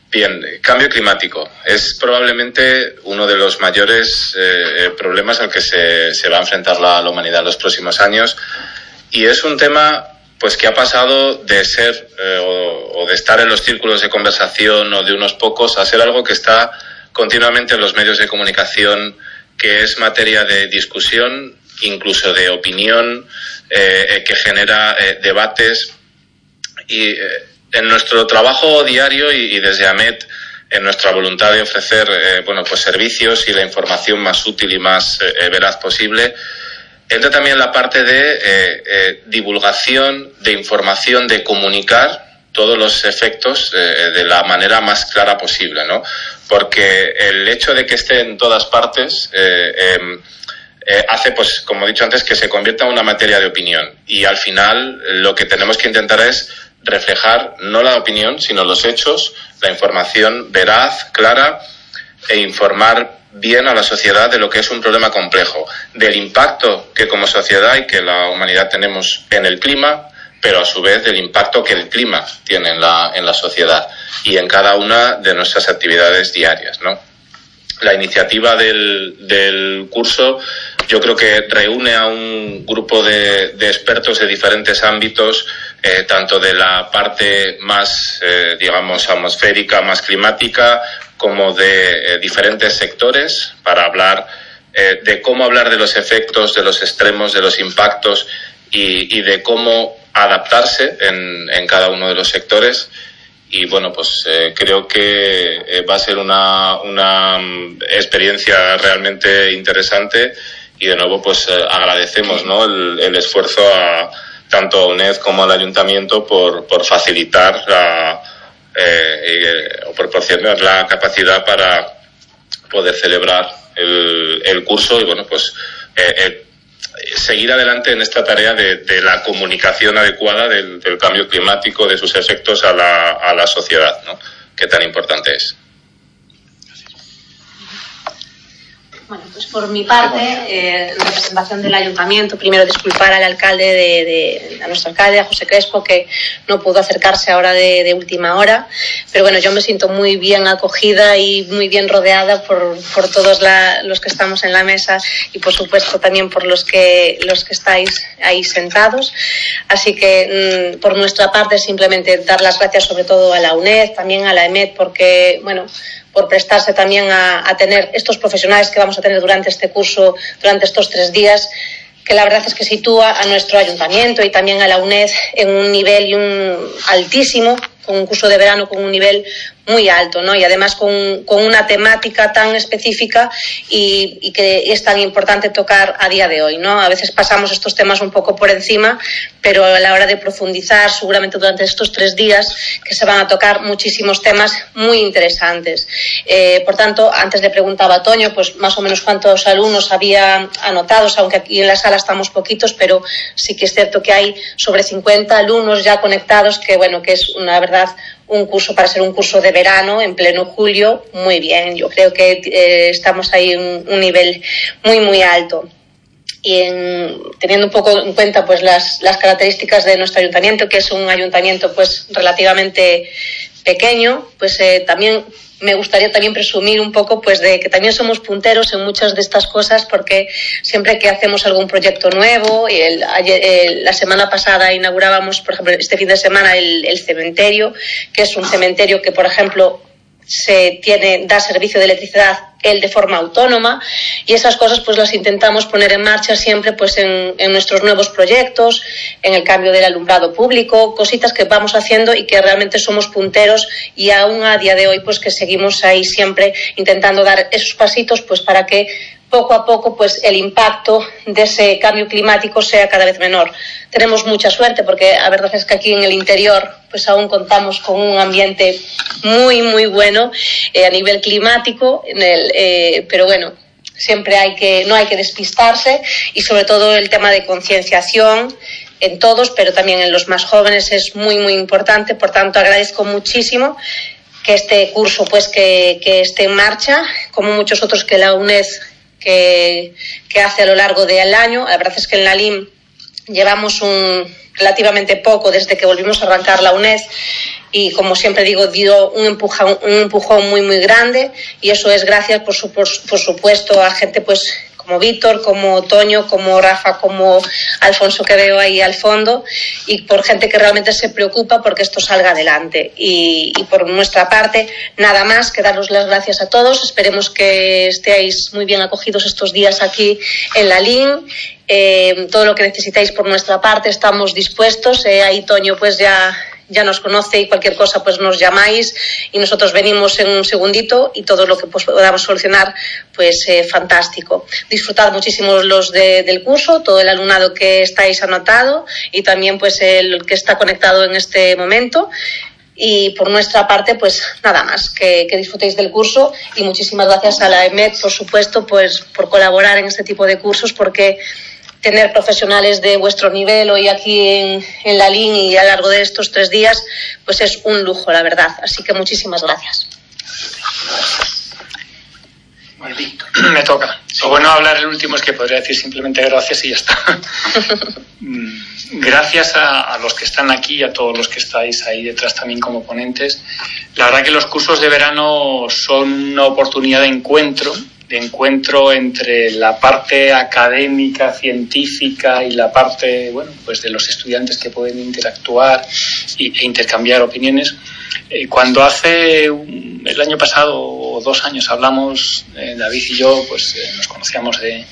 Bien, cambio climático es probablemente uno de los mayores problemas al que se va a enfrentar la humanidad en los próximos años, y es un tema pues que ha pasado de ser o de estar en los círculos de conversación o de unos pocos a ser algo que está continuamente en los medios de comunicación, que es materia de discusión, incluso de opinión, que genera debates. Y en nuestro trabajo diario y desde AMET, en nuestra voluntad de ofrecer pues servicios y la información más útil y más veraz posible, entra también la parte de divulgación, de información, de comunicar todos los efectos de la manera más clara posible, ¿no? Porque el hecho de que esté en todas partes hace, pues, como he dicho antes, que se convierta en una materia de opinión. Y al final lo que tenemos que intentar es reflejar no la opinión, sino los hechos, la información veraz, clara, e informar bien a la sociedad de lo que es un problema complejo, del impacto que como sociedad y que la humanidad tenemos en el clima, pero a su vez del impacto que el clima tiene en la sociedad y en cada una de nuestras actividades diarias, ¿no? La iniciativa del curso yo creo que reúne a un grupo de expertos de diferentes ámbitos, tanto de la parte más, digamos, atmosférica, más climática, como de diferentes sectores, para hablar de cómo hablar de los efectos, de los extremos, de los impactos y de cómo adaptarse en cada uno de los sectores. Y bueno, pues creo que va a ser una experiencia realmente interesante, y de nuevo pues agradecemos, ¿no?, el esfuerzo tanto a UNED como al Ayuntamiento por facilitar o proporcionar la capacidad para poder celebrar el curso y bueno, pues seguir adelante en esta tarea de la comunicación adecuada del cambio climático, de sus efectos a la sociedad, ¿no?, que tan importante es. Bueno, pues por mi parte, en representación del Ayuntamiento, primero disculpar al alcalde, a nuestro alcalde, a José Crespo, que no pudo acercarse ahora de última hora, pero bueno, yo me siento muy bien acogida y muy bien rodeada por todos los que estamos en la mesa y por supuesto también por los que estáis ahí sentados. Así que por nuestra parte simplemente dar las gracias sobre todo a la UNED, también a la EMET, porque bueno, por prestarse también a tener estos profesionales que vamos a tener durante este curso, durante estos 3 días, que la verdad es que sitúa a nuestro ayuntamiento y también a la UNED en un nivel altísimo, con un curso de verano con un nivel muy alto, ¿no? Y además con una temática tan específica y que es tan importante tocar a día de hoy, ¿no? A veces pasamos estos temas un poco por encima, pero a la hora de profundizar, seguramente durante estos 3 días, que se van a tocar muchísimos temas muy interesantes. Por tanto, antes le preguntaba a Toño, pues más o menos cuántos alumnos había anotados, aunque aquí en la sala estamos poquitos, pero sí que es cierto que hay sobre 50 alumnos ya conectados, que bueno, que es una verdad un curso para ser un curso de verano en pleno julio, muy bien. Yo creo que estamos ahí en un nivel muy, muy alto. Y teniendo un poco en cuenta pues las características de nuestro ayuntamiento, que es un ayuntamiento pues relativamente pequeño, pues también me gustaría también presumir un poco pues de que también somos punteros en muchas de estas cosas, porque siempre que hacemos algún proyecto nuevo, la semana pasada inaugurábamos, por ejemplo, este fin de semana el cementerio, que es un cementerio que, por ejemplo, da servicio de electricidad él de forma autónoma, y esas cosas pues las intentamos poner en marcha siempre pues en nuestros nuevos proyectos, en el cambio del alumbrado público, cositas que vamos haciendo y que realmente somos punteros, y aún a día de hoy pues que seguimos ahí siempre intentando dar esos pasitos pues para que poco a poco pues el impacto de ese cambio climático sea cada vez menor. Tenemos mucha suerte porque la verdad es que aquí en el interior pues aún contamos con un ambiente muy muy bueno a nivel climático, pero bueno, siempre no hay que despistarse, y sobre todo el tema de concienciación en todos, pero también en los más jóvenes es muy muy importante. Por tanto, agradezco muchísimo que este curso pues que esté en marcha, como muchos otros que la UNED que hace a lo largo del año. La verdad es que en la LIM Llevamos relativamente poco desde que volvimos a arrancar la UNED y, como siempre digo, dio un empujón muy, muy grande, y eso es gracias, por supuesto, a gente pues como Víctor, como Toño, como Rafa, como Alfonso, que veo ahí al fondo, y por gente que realmente se preocupa porque esto salga adelante. Y por nuestra parte, nada más que daros las gracias a todos. Esperemos que estéis muy bien acogidos estos días aquí en la LIN. Todo lo que necesitáis por nuestra parte estamos dispuestos. Ahí Toño pues ya nos conoce, y cualquier cosa pues nos llamáis y nosotros venimos en un segundito, y todo lo que pues podamos solucionar pues fantástico. Disfrutad muchísimo los del curso, todo el alumnado que estáis anotado y también pues el que está conectado en este momento. Y por nuestra parte, pues nada más, que disfrutéis del curso, y muchísimas gracias a la EMET, por supuesto, pues por colaborar en este tipo de cursos, porque tener profesionales de vuestro nivel hoy aquí en la LIN y a lo largo de estos 3 días, pues es un lujo, la verdad. Así que muchísimas gracias. Me toca. Lo bueno de hablar el último es que podría decir simplemente gracias y ya está. Gracias a los que están aquí y a todos los que estáis ahí detrás también como ponentes. La verdad que los cursos de verano son una oportunidad de encuentro entre la parte académica, científica, y la parte, bueno, pues de los estudiantes que pueden interactuar e intercambiar opiniones. Cuando hace el año pasado o 2 años hablamos, David y yo, pues nos conocemos de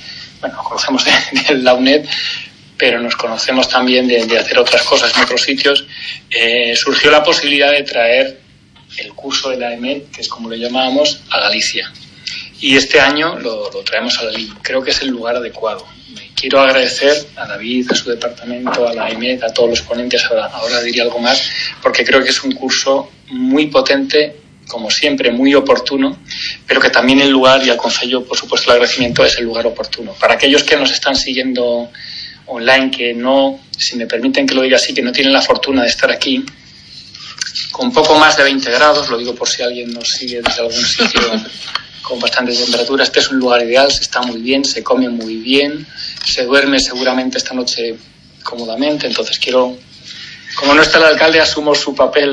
la UNED, pero nos conocemos también de hacer otras cosas en otros sitios. Surgió la posibilidad de traer el curso de la EMET, que es como lo llamábamos, a Galicia. Y este año lo traemos a la LIN. Creo que es el lugar adecuado. Quiero agradecer a David, a su departamento, a la EMET, a todos los ponentes, ahora diría algo más, porque creo que es un curso muy potente, como siempre, muy oportuno, pero que también el lugar, y al Concello, por supuesto, el agradecimiento, es el lugar oportuno. Para aquellos que nos están siguiendo online, que no, si me permiten que lo diga así, que no tienen la fortuna de estar aquí, con poco más de 20 grados, lo digo por si alguien nos sigue desde algún sitio con bastante temperatura, este es un lugar ideal, se está muy bien, se come muy bien, se duerme seguramente esta noche cómodamente. Entonces como no está el alcalde, asumo su papel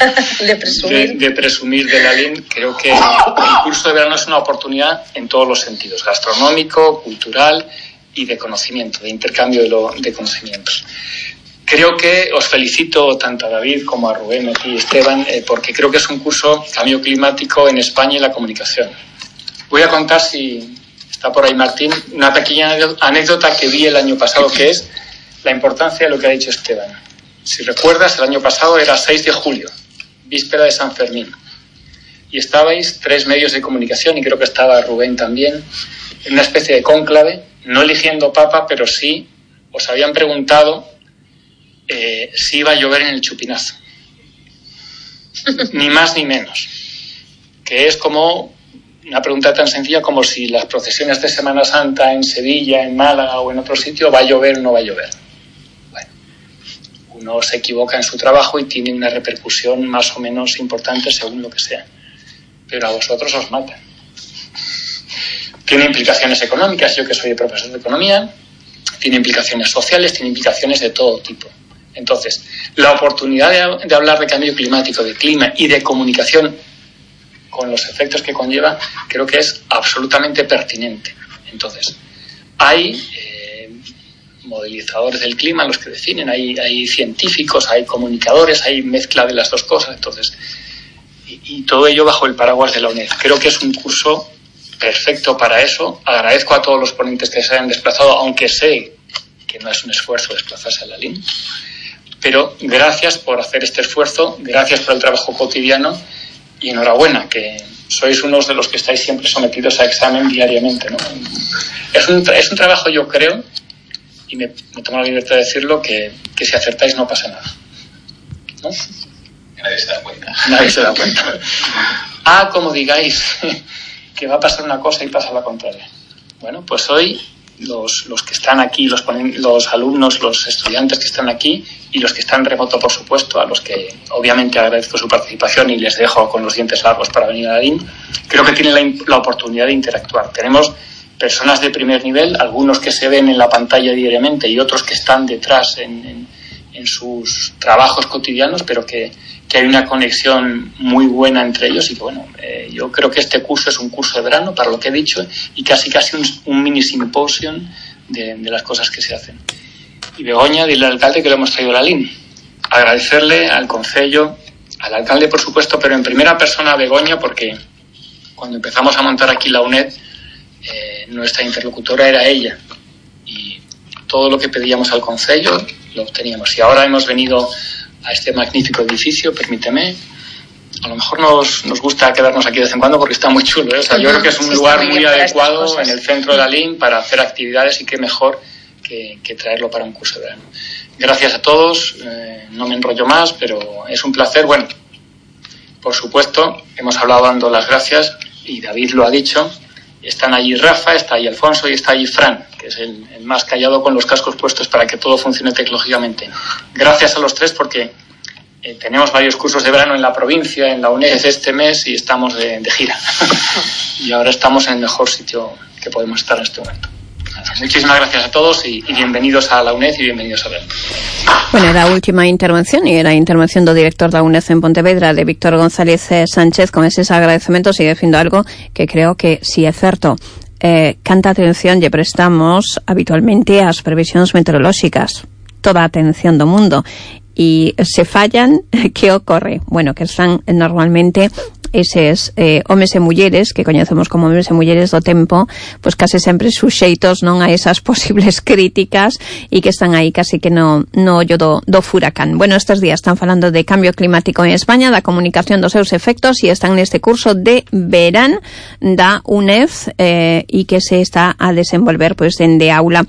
de presumir de la LIN. Creo que el curso de verano es una oportunidad en todos los sentidos, gastronómico, cultural y de conocimiento, de intercambio de conocimientos. Creo que os felicito tanto a David como a Rubén, a ti y Esteban, porque creo que es un curso Cambio Climático en España y la comunicación. Voy a contar, si está por ahí Martín, una pequeña anécdota que vi el año pasado, que es la importancia de lo que ha dicho Esteban. Si recuerdas, el año pasado era 6 de julio, víspera de San Fermín, y estabais 3 medios de comunicación, y creo que estaba Rubén también, en una especie de cónclave, no eligiendo papa, pero sí os habían preguntado si iba a llover en el Chupinazo. Ni más ni menos. Que es como una pregunta tan sencilla como si las procesiones de Semana Santa en Sevilla, en Málaga o en otro sitio, ¿va a llover o no va a llover? Bueno, uno se equivoca en su trabajo y tiene una repercusión más o menos importante según lo que sea. Pero a vosotros os matan. Tiene implicaciones económicas, yo que soy profesor de economía, tiene implicaciones sociales, tiene implicaciones de todo tipo. Entonces, la oportunidad de hablar de cambio climático, de clima y de comunicación con los efectos que conlleva, creo que es absolutamente pertinente. Entonces, hay modelizadores del clima, los que definen, hay científicos, hay comunicadores, hay mezcla de las dos cosas. Entonces, y todo ello bajo el paraguas de la UNED. Creo que es un curso perfecto para eso. Agradezco a todos los ponentes que se hayan desplazado, aunque sé que no es un esfuerzo desplazarse a la LIN. Pero gracias por hacer este esfuerzo, gracias por el trabajo cotidiano y enhorabuena, que sois unos de los que estáis siempre sometidos a examen diariamente, ¿no? Es un trabajo, yo creo, y me tomo la libertad de decirlo, que si acertáis no pasa nada, ¿no? Nadie se da cuenta. Nadie se da cuenta. Como digáis que va a pasar una cosa y pasa la contraria. Bueno, pues hoy los que están aquí, los alumnos, los estudiantes que están aquí y los que están remoto, por supuesto, a los que obviamente agradezco su participación y les dejo con los dientes largos para venir a la LIN, creo que tienen la oportunidad de interactuar. Tenemos personas de primer nivel, algunos que se ven en la pantalla diariamente y otros que están detrás en sus trabajos cotidianos, pero que hay una conexión muy buena entre ellos y que, bueno, yo creo que este curso es un curso de verano, para lo que he dicho, y casi un mini simposium de las cosas que se hacen. Y Begoña, dile al alcalde que le hemos traído la LIN. Agradecerle al concello, al alcalde, por supuesto, pero en primera persona a Begoña, porque cuando empezamos a montar aquí la UNED, nuestra interlocutora era ella. Y todo lo que pedíamos al concello lo obteníamos. Y ahora hemos venido a este magnífico edificio, permíteme. A lo mejor nos gusta quedarnos aquí de vez en cuando porque está muy chulo, ¿eh? O sea, yo creo que es un lugar muy adecuado en el centro de la LIN para hacer actividades, y qué mejor que traerlo para un curso de verano. Gracias a todos, no me enrollo más, pero es un placer. Bueno, por supuesto, hemos hablado dando las gracias, y David lo ha dicho. Están allí Rafa, está allí Alfonso y está allí Fran, que es el más callado con los cascos puestos para que todo funcione tecnológicamente. Gracias a los tres, porque tenemos varios cursos de verano en la provincia, en la UNED este mes, y estamos de gira. Y ahora estamos en el mejor sitio que podemos estar en este momento. Muchísimas gracias a todos y bienvenidos a la UNED y bienvenidos a Verano. Bueno, era a última intervención, e era a intervención do director da UNED en Pontevedra, de Víctor González Sánchez, con eses agradecementos, e defendo algo que creo que si é certo. Canta atención lle prestamos habitualmente ás previsións meteorolóxicas, toda a atención do mundo, e se fallan, que ocorre? Bueno, que están normalmente eses homes e mulleres que coñecemos como homes e mulleres do tempo, pois case sempre suxeitos non a esas posibles críticas, e que están aí casi que no ollo do furacán. Bueno, estes días están falando de cambio climático en España, da comunicación dos seus efectos, e están neste curso de verán da UNED, e que se está a desenvolver pois dende aula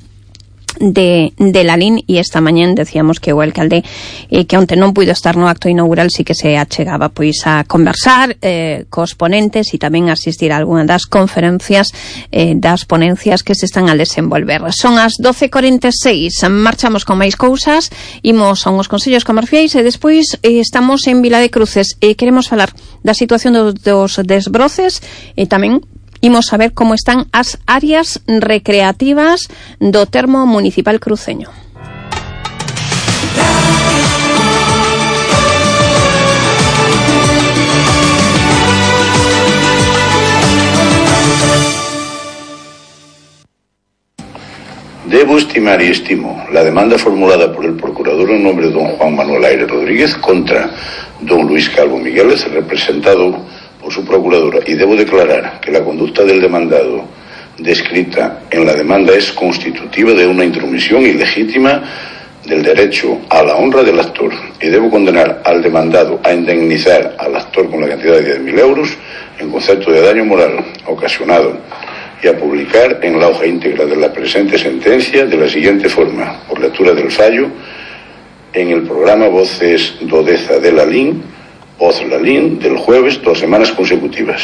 de la LIN, e esta mañán decíamos que o alcalde que onte non puido estar no acto inaugural, sí que se achegaba pois a conversar cos ponentes e tamén asistir a algunha das conferencias das ponencias que se están a desenvolver. Son as 12:46, marchamos con máis cousas, imos a uns consellos comerciais e despois estamos en Vila de Cruces e queremos falar da situación dos desbroces e tamén imos a ver como están as áreas recreativas do termo municipal cruceño. Debo estimar y estimo la demanda formulada por el procurador en nombre de don Juan Manuel Aire Rodríguez contra don Luis Calvo Migueles, representado por su procuradora, y debo declarar que la conducta del demandado descrita en la demanda es constitutiva de una intromisión ilegítima del derecho a la honra del actor, y debo condenar al demandado a indemnizar al actor con la cantidad de 10.000 euros en concepto de daño moral ocasionado, y a publicar en la hoja íntegra de la presente sentencia de la siguiente forma, por lectura del fallo, en el programa Voces do Deza de la LIN, Voz la LIN, del jueves, 2 semanas consecutivas.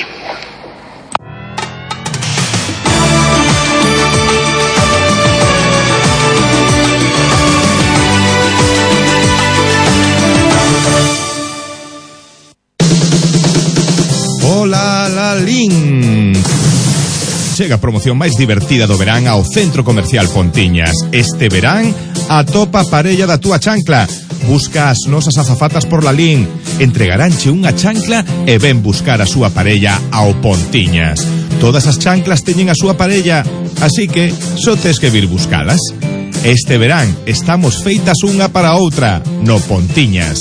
Hola, la LIN. Chega a promoción máis divertida do verán ao Centro Comercial Pontiñas. Este verán, atopa a parella da túa chancla. Busca as nosas azafatas por la LIN, entregaránche unha chancla e ven buscar a súa parella ao Pontiñas. Todas as chanclas teñen a súa parella, así que só tes que vir buscalas. Este verán estamos feitas unha para outra no Pontiñas.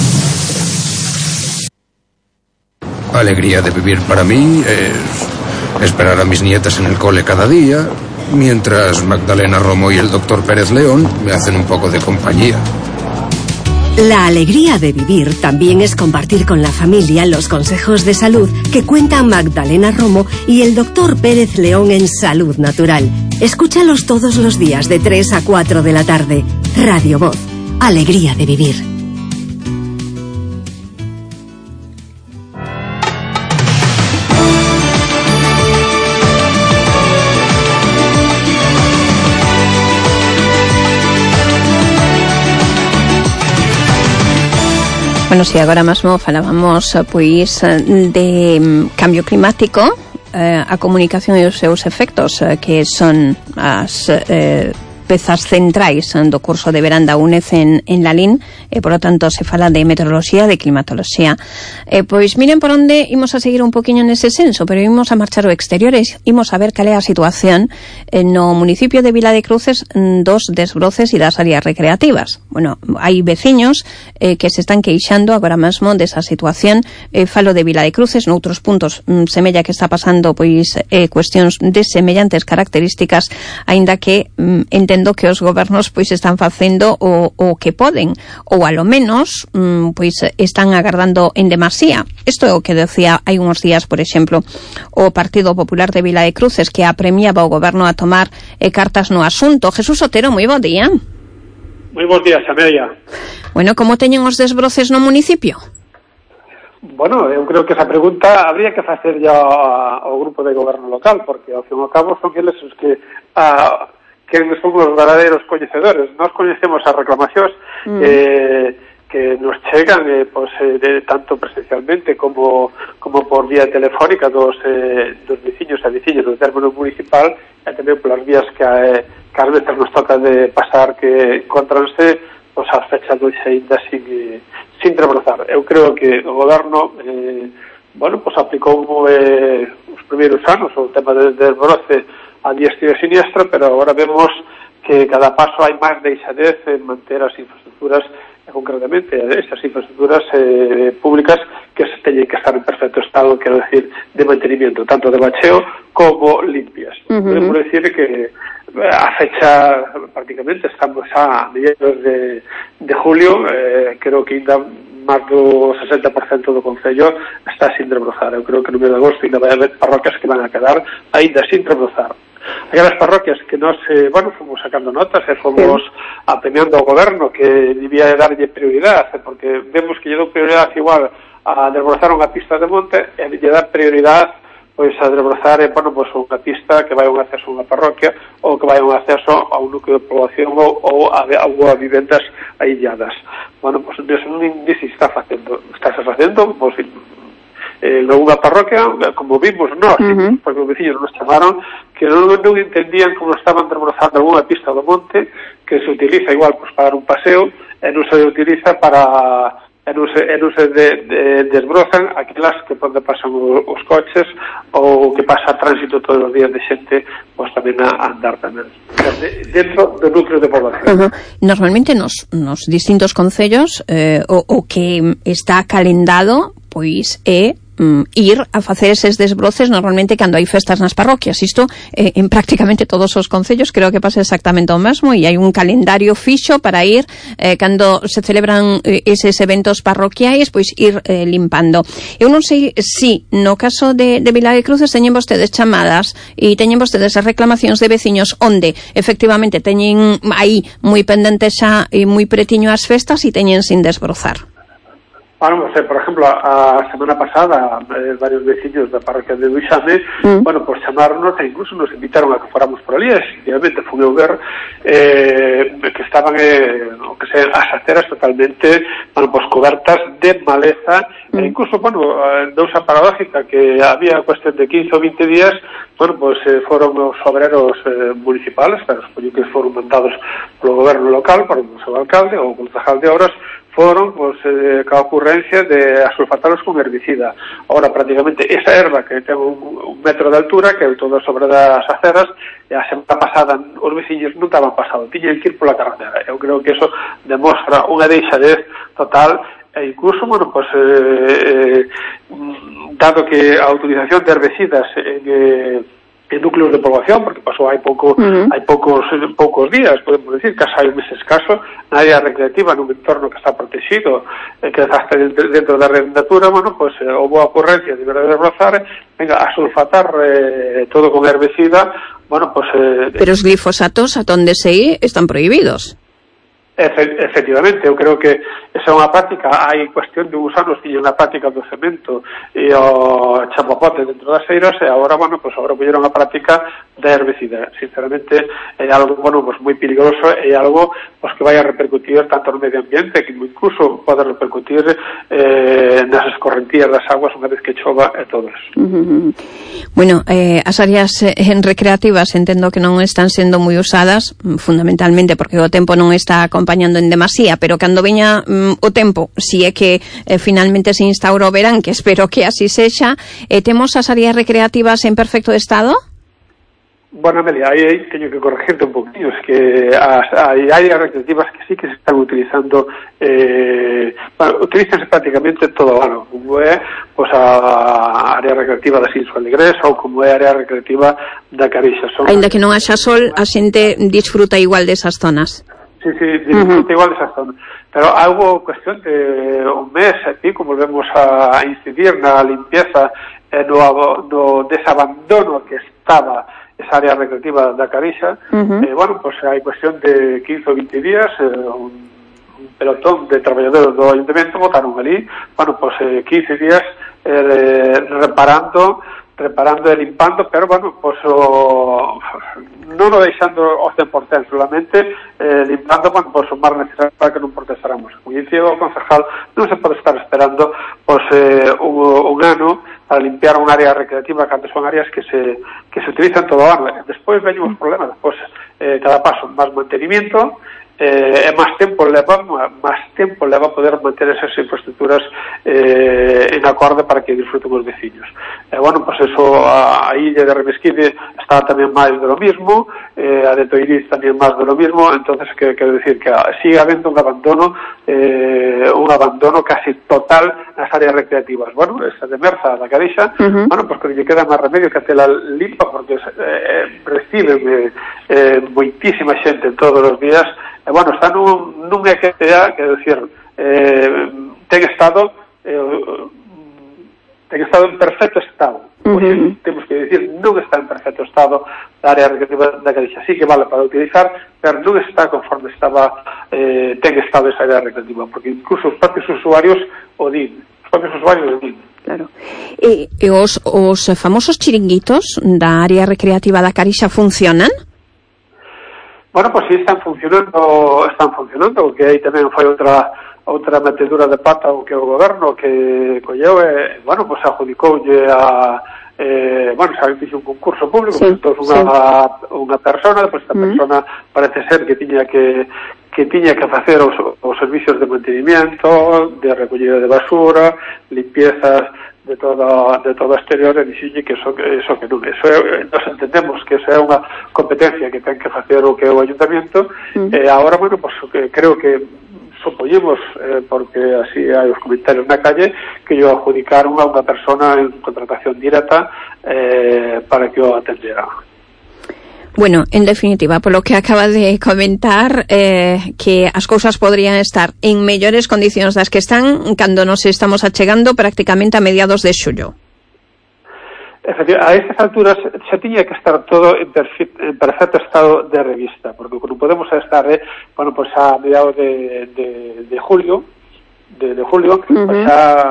Alegría de vivir para mí es esperar a mis nietas en el cole cada día, mientras Magdalena Romo y el doctor Pérez León me hacen un poco de compañía. La alegría de vivir también es compartir con la familia los consejos de salud que cuentan Magdalena Romo y el doctor Pérez León en Salud Natural. Escúchalos todos los días de 3 a 4 de la tarde. Radio Voz. Alegría de vivir. Bueno, si agora mesmo falábamos pois de cambio climático, a comunicación e os seus efectos, que son as pezas centrais do curso de verán da UNED en Lalín, por lo tanto se fala de meteoroloxía, de climatoloxía. Pois miren por onde imos a seguir un poquinho nese senso, pero imos a marchar ao exterior e imos a ver cal é a situación no municipio de Vila de Cruces dos desbroces e das áreas recreativas. Bueno, hai veciños que se están queixando agora mesmo desa situación. Falo de Vila de Cruces, noutros puntos semella que está pasando pois cuestións de semellantes características, aínda que entendo que os gobernos pois están facendo o que poden, ou alo menos pois están agardando en demasía. Isto é o que decía hai uns días, por exemplo, o Partido Popular de Vila de Cruces, que apremiaba o goberno a tomar cartas no asunto. Jesús Otero, moi bo día. Moi bons días, Amelia. Bueno, como teñen os desbroces no municipio? Bueno, eu creo que esa pregunta habría que facer ya ao grupo de goberno local, porque ao fin e ao cabo son eles os que son os verdadeiros coñecedores. Nós coñecemos as reclamacións que nos chegan tanto presencialmente como por vía telefónica dos veciños e veciñas do término municipal, e tamén polas vías que ás veces nos toca de pasar, que encontranse as fechas dois ainda sin rebrozar. Eu creo que o goberno aplicou os primeiros anos o tema de desbroce a diestra e siniestra, pero agora vemos que cada paso hai máis deixadez en manter as infraestructuras, concretamente estas infraestructuras públicas, que se teñen que estar en perfecto estado, quero decir, de mantenimiento, tanto de bacheo como limpias. Podemos decir que a fecha prácticamente estamos a mediados de julio, creo que ainda máis do 60% do Concello está sin rebrozar. Eu creo que no mes de agosto ainda vai haber parroquias que van a quedar ainda sin rebrozar. Aquelas parroquias que nós, fomos sacando notas e fomos apremiando ao goberno que debía darlle prioridade, porque vemos que lle dou prioridade igual a desbrozar unha pista de monte e lle dá prioridade pois a desbrozar unha pista que vai a un acceso a unha parroquia ou que vai a un acceso a un núcleo de población ou a vivendas ailladas. Bueno, pois non índice está facendo, pois en unha parroquia, como vimos nós, porque os veciños nos chamaron, que non entendían como estaban desbrozando algunha pista do monte que se utiliza igual para dar un paseo e non se utiliza para non se desbrozan aquelas que onde pasan os coches ou que pasa tránsito todos os días de xente, pois tamén a andar tamén dentro do núcleo de población. Normalmente nos distintos concellos o que está calendado pois é ir a facer eses desbroces normalmente cando hai festas nas parroquias. Isto en prácticamente todos os concellos creo que pasa exactamente o mesmo, e hai un calendario fixo para ir cando se celebran eses eventos parroquiais, pois ir limpando. Eu non sei se no caso de Vila de Cruces teñen vostedes chamadas e teñen vostedes as reclamacións de veciños onde efectivamente teñen aí moi pendente xa e moi pretiño as festas e teñen sin desbrozar. Bueno, por exemplo, a semana pasada varios veciños da parroquia de Duixame, por chamarnos e incluso nos invitaron a que fóramos por ali, e efectivamente fui a ver que estaban as aceras totalmente cobertas de maleza, e incluso, dousa paradójica, que había cuestión de 15 ou 20 días, foron os obreros municipales, pero supoño que foron mandados polo goberno local, por o seu alcalde ou o concejal de obras, foron ca ocurrencia de asulfatalos con herbicida. Ahora prácticamente esa herba que ten un metro de altura, que é toda sobre das aceras, e a semana pasada os veciños non estaban pasado, tiñen que ir pola carretera. Eu creo que eso demostra unha deixadez total, e incluso, dado que a utilización de herbicidas en núcleos de población, porque pasou hai poucos días, podemos decir, casi hai un mes escaso, na área recreativa, nun entorno que está protegido, que está dentro da arrendatura, houve a ocurrencia de desbrozar, a sulfatar todo con herbicida, Pero os glifosatos, a donde se están prohibidos. Efectivamente, eu creo que esa é unha práctica. Hai cuestión de uns anos tiña unha práctica do cemento e o chapapote dentro das eiras, e agora, bueno, pues agora puxeron a práctica da herbicida. Sinceramente é algo, bueno, pues moi peligroso, é algo pues que vai a repercutir tanto no medio ambiente, que incluso pode repercutir nas escorrentías das aguas unha vez que chova e todo eso. Bueno, as áreas recreativas entendo que non están sendo moi usadas, fundamentalmente porque o tempo non está acompañando en demasía, pero cando veña o tempo, si é que finalmente se instaura o verán, que espero que así sexa, temos as áreas recreativas en perfecto estado? Bueno, Amelia, aí teño que corregirte un poquinho, es que hai áreas recreativas que sí que se están utilizando, utilizanse prácticamente todo o ano, como é pues, a área recreativa das Illes Alegres ou como é a área recreativa da Carixa. Ainda que non haxa sol, a xente disfruta igual desas zonas. Sí, disfruta igual desas zonas. Pero algo cuestión de un mes e pico volvemos a incidir na limpieza no desabandono que estaba esa área recreativa da Carixa. Bueno, pues hai cuestión de 15 ou 20 días, un pelotón de traballadores do Ayuntamiento botaron ali, bueno, pues 15 días reparando e limpando, pero bueno, pues non o deixando ao 100%, solamente limpando, bueno, pues o máis necesario para que non protestáramos. Como dicía o concejal, non se pode estar esperando pues un ano para limpiar unha área recreativa cando son áreas que se utilizan todo o ano. Despois veñen os problemas, pues cada paso máis mantenimiento, e máis tempo leva a poder manter esas infraestructuras en acorde para que disfruten os veciños. Bueno, pues eso, a illa de Remesquide está tamén máis de lo mismo, a de Toiriz tamén máis de lo mismo. Entonces quero decir que sigue habendo un abandono casi total nas áreas recreativas. Bueno, esa de Merza, da Carixa, bueno, pues que lle queda máis remedio que te la limpa, porque reciben moitísima xente todos os días. Bueno, está nun EQTA, que decir, ten estado en perfecto estado. Pois temos que decir, non está en perfecto estado a área recreativa da Carixa. Sí que vale para utilizar, pero non está conforme estaba ten estado esa área recreativa, porque incluso os propios usuarios o din. Claro. E os famosos chiringuitos da área recreativa da Carixa funcionan? Bueno, pues sí, están funcionando, porque aí tamén foi outra metedura de pata o que o goberno que colleu, bueno, pues adjudicoulle se fixo un concurso público, sí, entón unha persona, pues esta persona parece ser que tiña que facer os servicios de mantenimiento, de recollida de basura, limpiezas de todo exterior, e dixille que eso que non. Nos entendemos que esa é unha competencia que ten que facer o que é o Ayuntamiento, e agora, bueno, pues creo que supoñemos, porque así hai os comentarios na calle, que yo adjudicaron a unha persona en contratación directa para que o atendera. Bueno, en definitiva, polo que acaba de comentar, que as cousas podrían estar en mellores condicións das que están cando nos estamos achegando prácticamente a mediados de xullo. Efectivamente, a estas alturas xa tiña que estar todo en perfecto estado de revista, porque non podemos estar, bueno, pues a mediados de julio, pues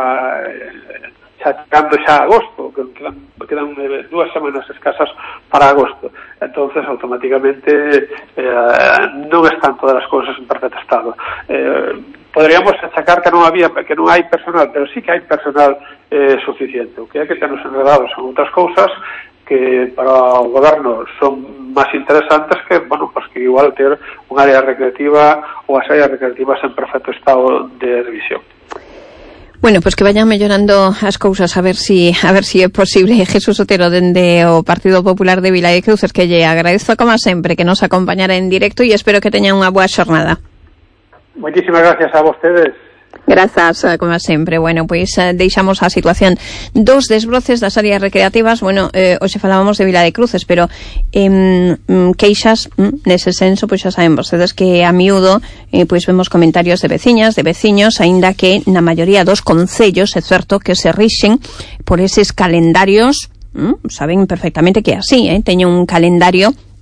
xa chegando xa a agosto, que quedan 2 semanas escasas para agosto. Entonces, automáticamente non están todas as cousas en perfecto estado. Podríamos achacar que non hai personal, pero sí que hai personal suficiente. O que hai que ternos enredados son outras cousas que para o goberno son máis interesantes que, bueno, pues que igual ter unha área recreativa ou as áreas recreativas en perfecto estado de revisión. Bueno, pues que vayan mellorando as cousas, a ver si é posible. Jesús Otero, dende o Partido Popular de Vila de Cruces, que lle agradezo como sempre que nos acompañara en directo e espero que teñan unha boa xornada. Moitísimas gracias a vostedes. Grazas, como sempre. Bueno, pois deixamos a situación dos desbroces das áreas recreativas. Bueno, hoxe falábamos de Vila de Cruces, pero queixas nese senso, pois xa saben vostedes que a miúdo pois vemos comentarios de veciñas, de veciños, aínda que na maioría dos concellos é certo que se rixen por eses calendarios, saben perfectamente que é así, teñen un calendario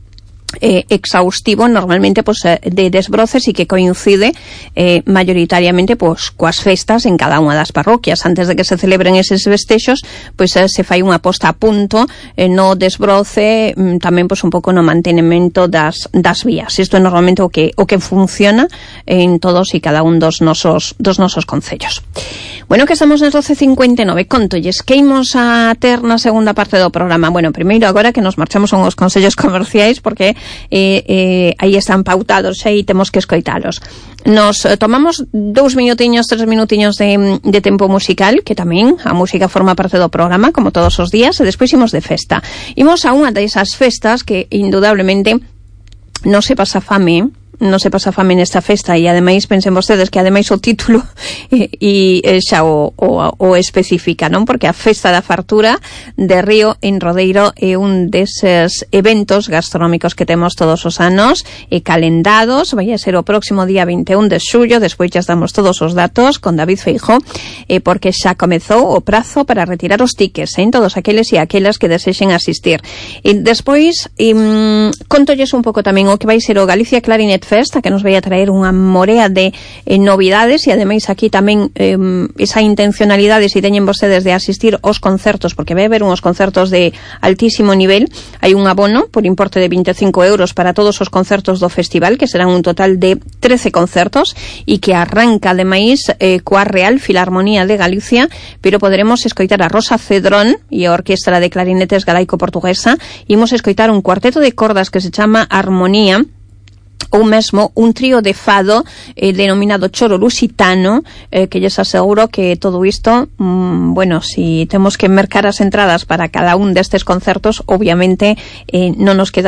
exhaustivo normalmente pues de desbroces e que coincide mayoritariamente pues coas festas en cada unha das parroquias. Antes de que se celebren eses festexos, pois se fai unha posta a punto no desbroce, tamén pois un pouco no mantenimento das vías. Isto é normalmente o que funciona en todos e cada un dos nosos concellos. Bueno, que estamos nas 12:59, contolles que imos a ter na segunda parte do programa. Bueno, primeiro agora que nos marchamos aos concellos comerciais, porque aí están pautados e temos que escoitalos. Nos tomamos 2 minutiños, 3 minutiños de tempo musical, que tamén a música forma parte do programa, como todos os días, e despois imos de festa. Imos a unha desas festas que, indudablemente, non se pasa fame nesta festa, e ademais pensen vostedes que ademais o título e xa o especifica, non? Porque a Festa da Fartura de Río en Rodeiro é un deses eventos gastronómicos que temos todos os anos e calendados. Vai a ser o próximo día 21 de xullo, despois xa damos todos os datos con David Feijó, porque xa comezou o prazo para retirar os tickets en todos aqueles e aquelas que desexen asistir. E despois contolles un pouco tamén o que vai ser o Galicia Clarinet Festa, que nos vai a traer unha morea de novidades, e ademais aquí tamén esa intencionalidade, se teñen vostedes, de asistir aos concertos, porque vai haber uns concertos de altísimo nivel. Hai un abono por importe de 25 euros para todos os concertos do festival, que serán un total de 13 concertos, e que arranca ademais coa Real Filarmonía de Galicia, pero poderemos escoitar a Rosa Cedrón e a Orquestra de Clarinetes Galaico-Portuguesa. Imos escoitar un cuarteto de cordas que se chama Armonía, ou mesmo un trío de fado denominado Choro Lusitano, que lles aseguro que todo isto, bueno, si temos que mercar as entradas para cada un destes concertos, obviamente non nos queda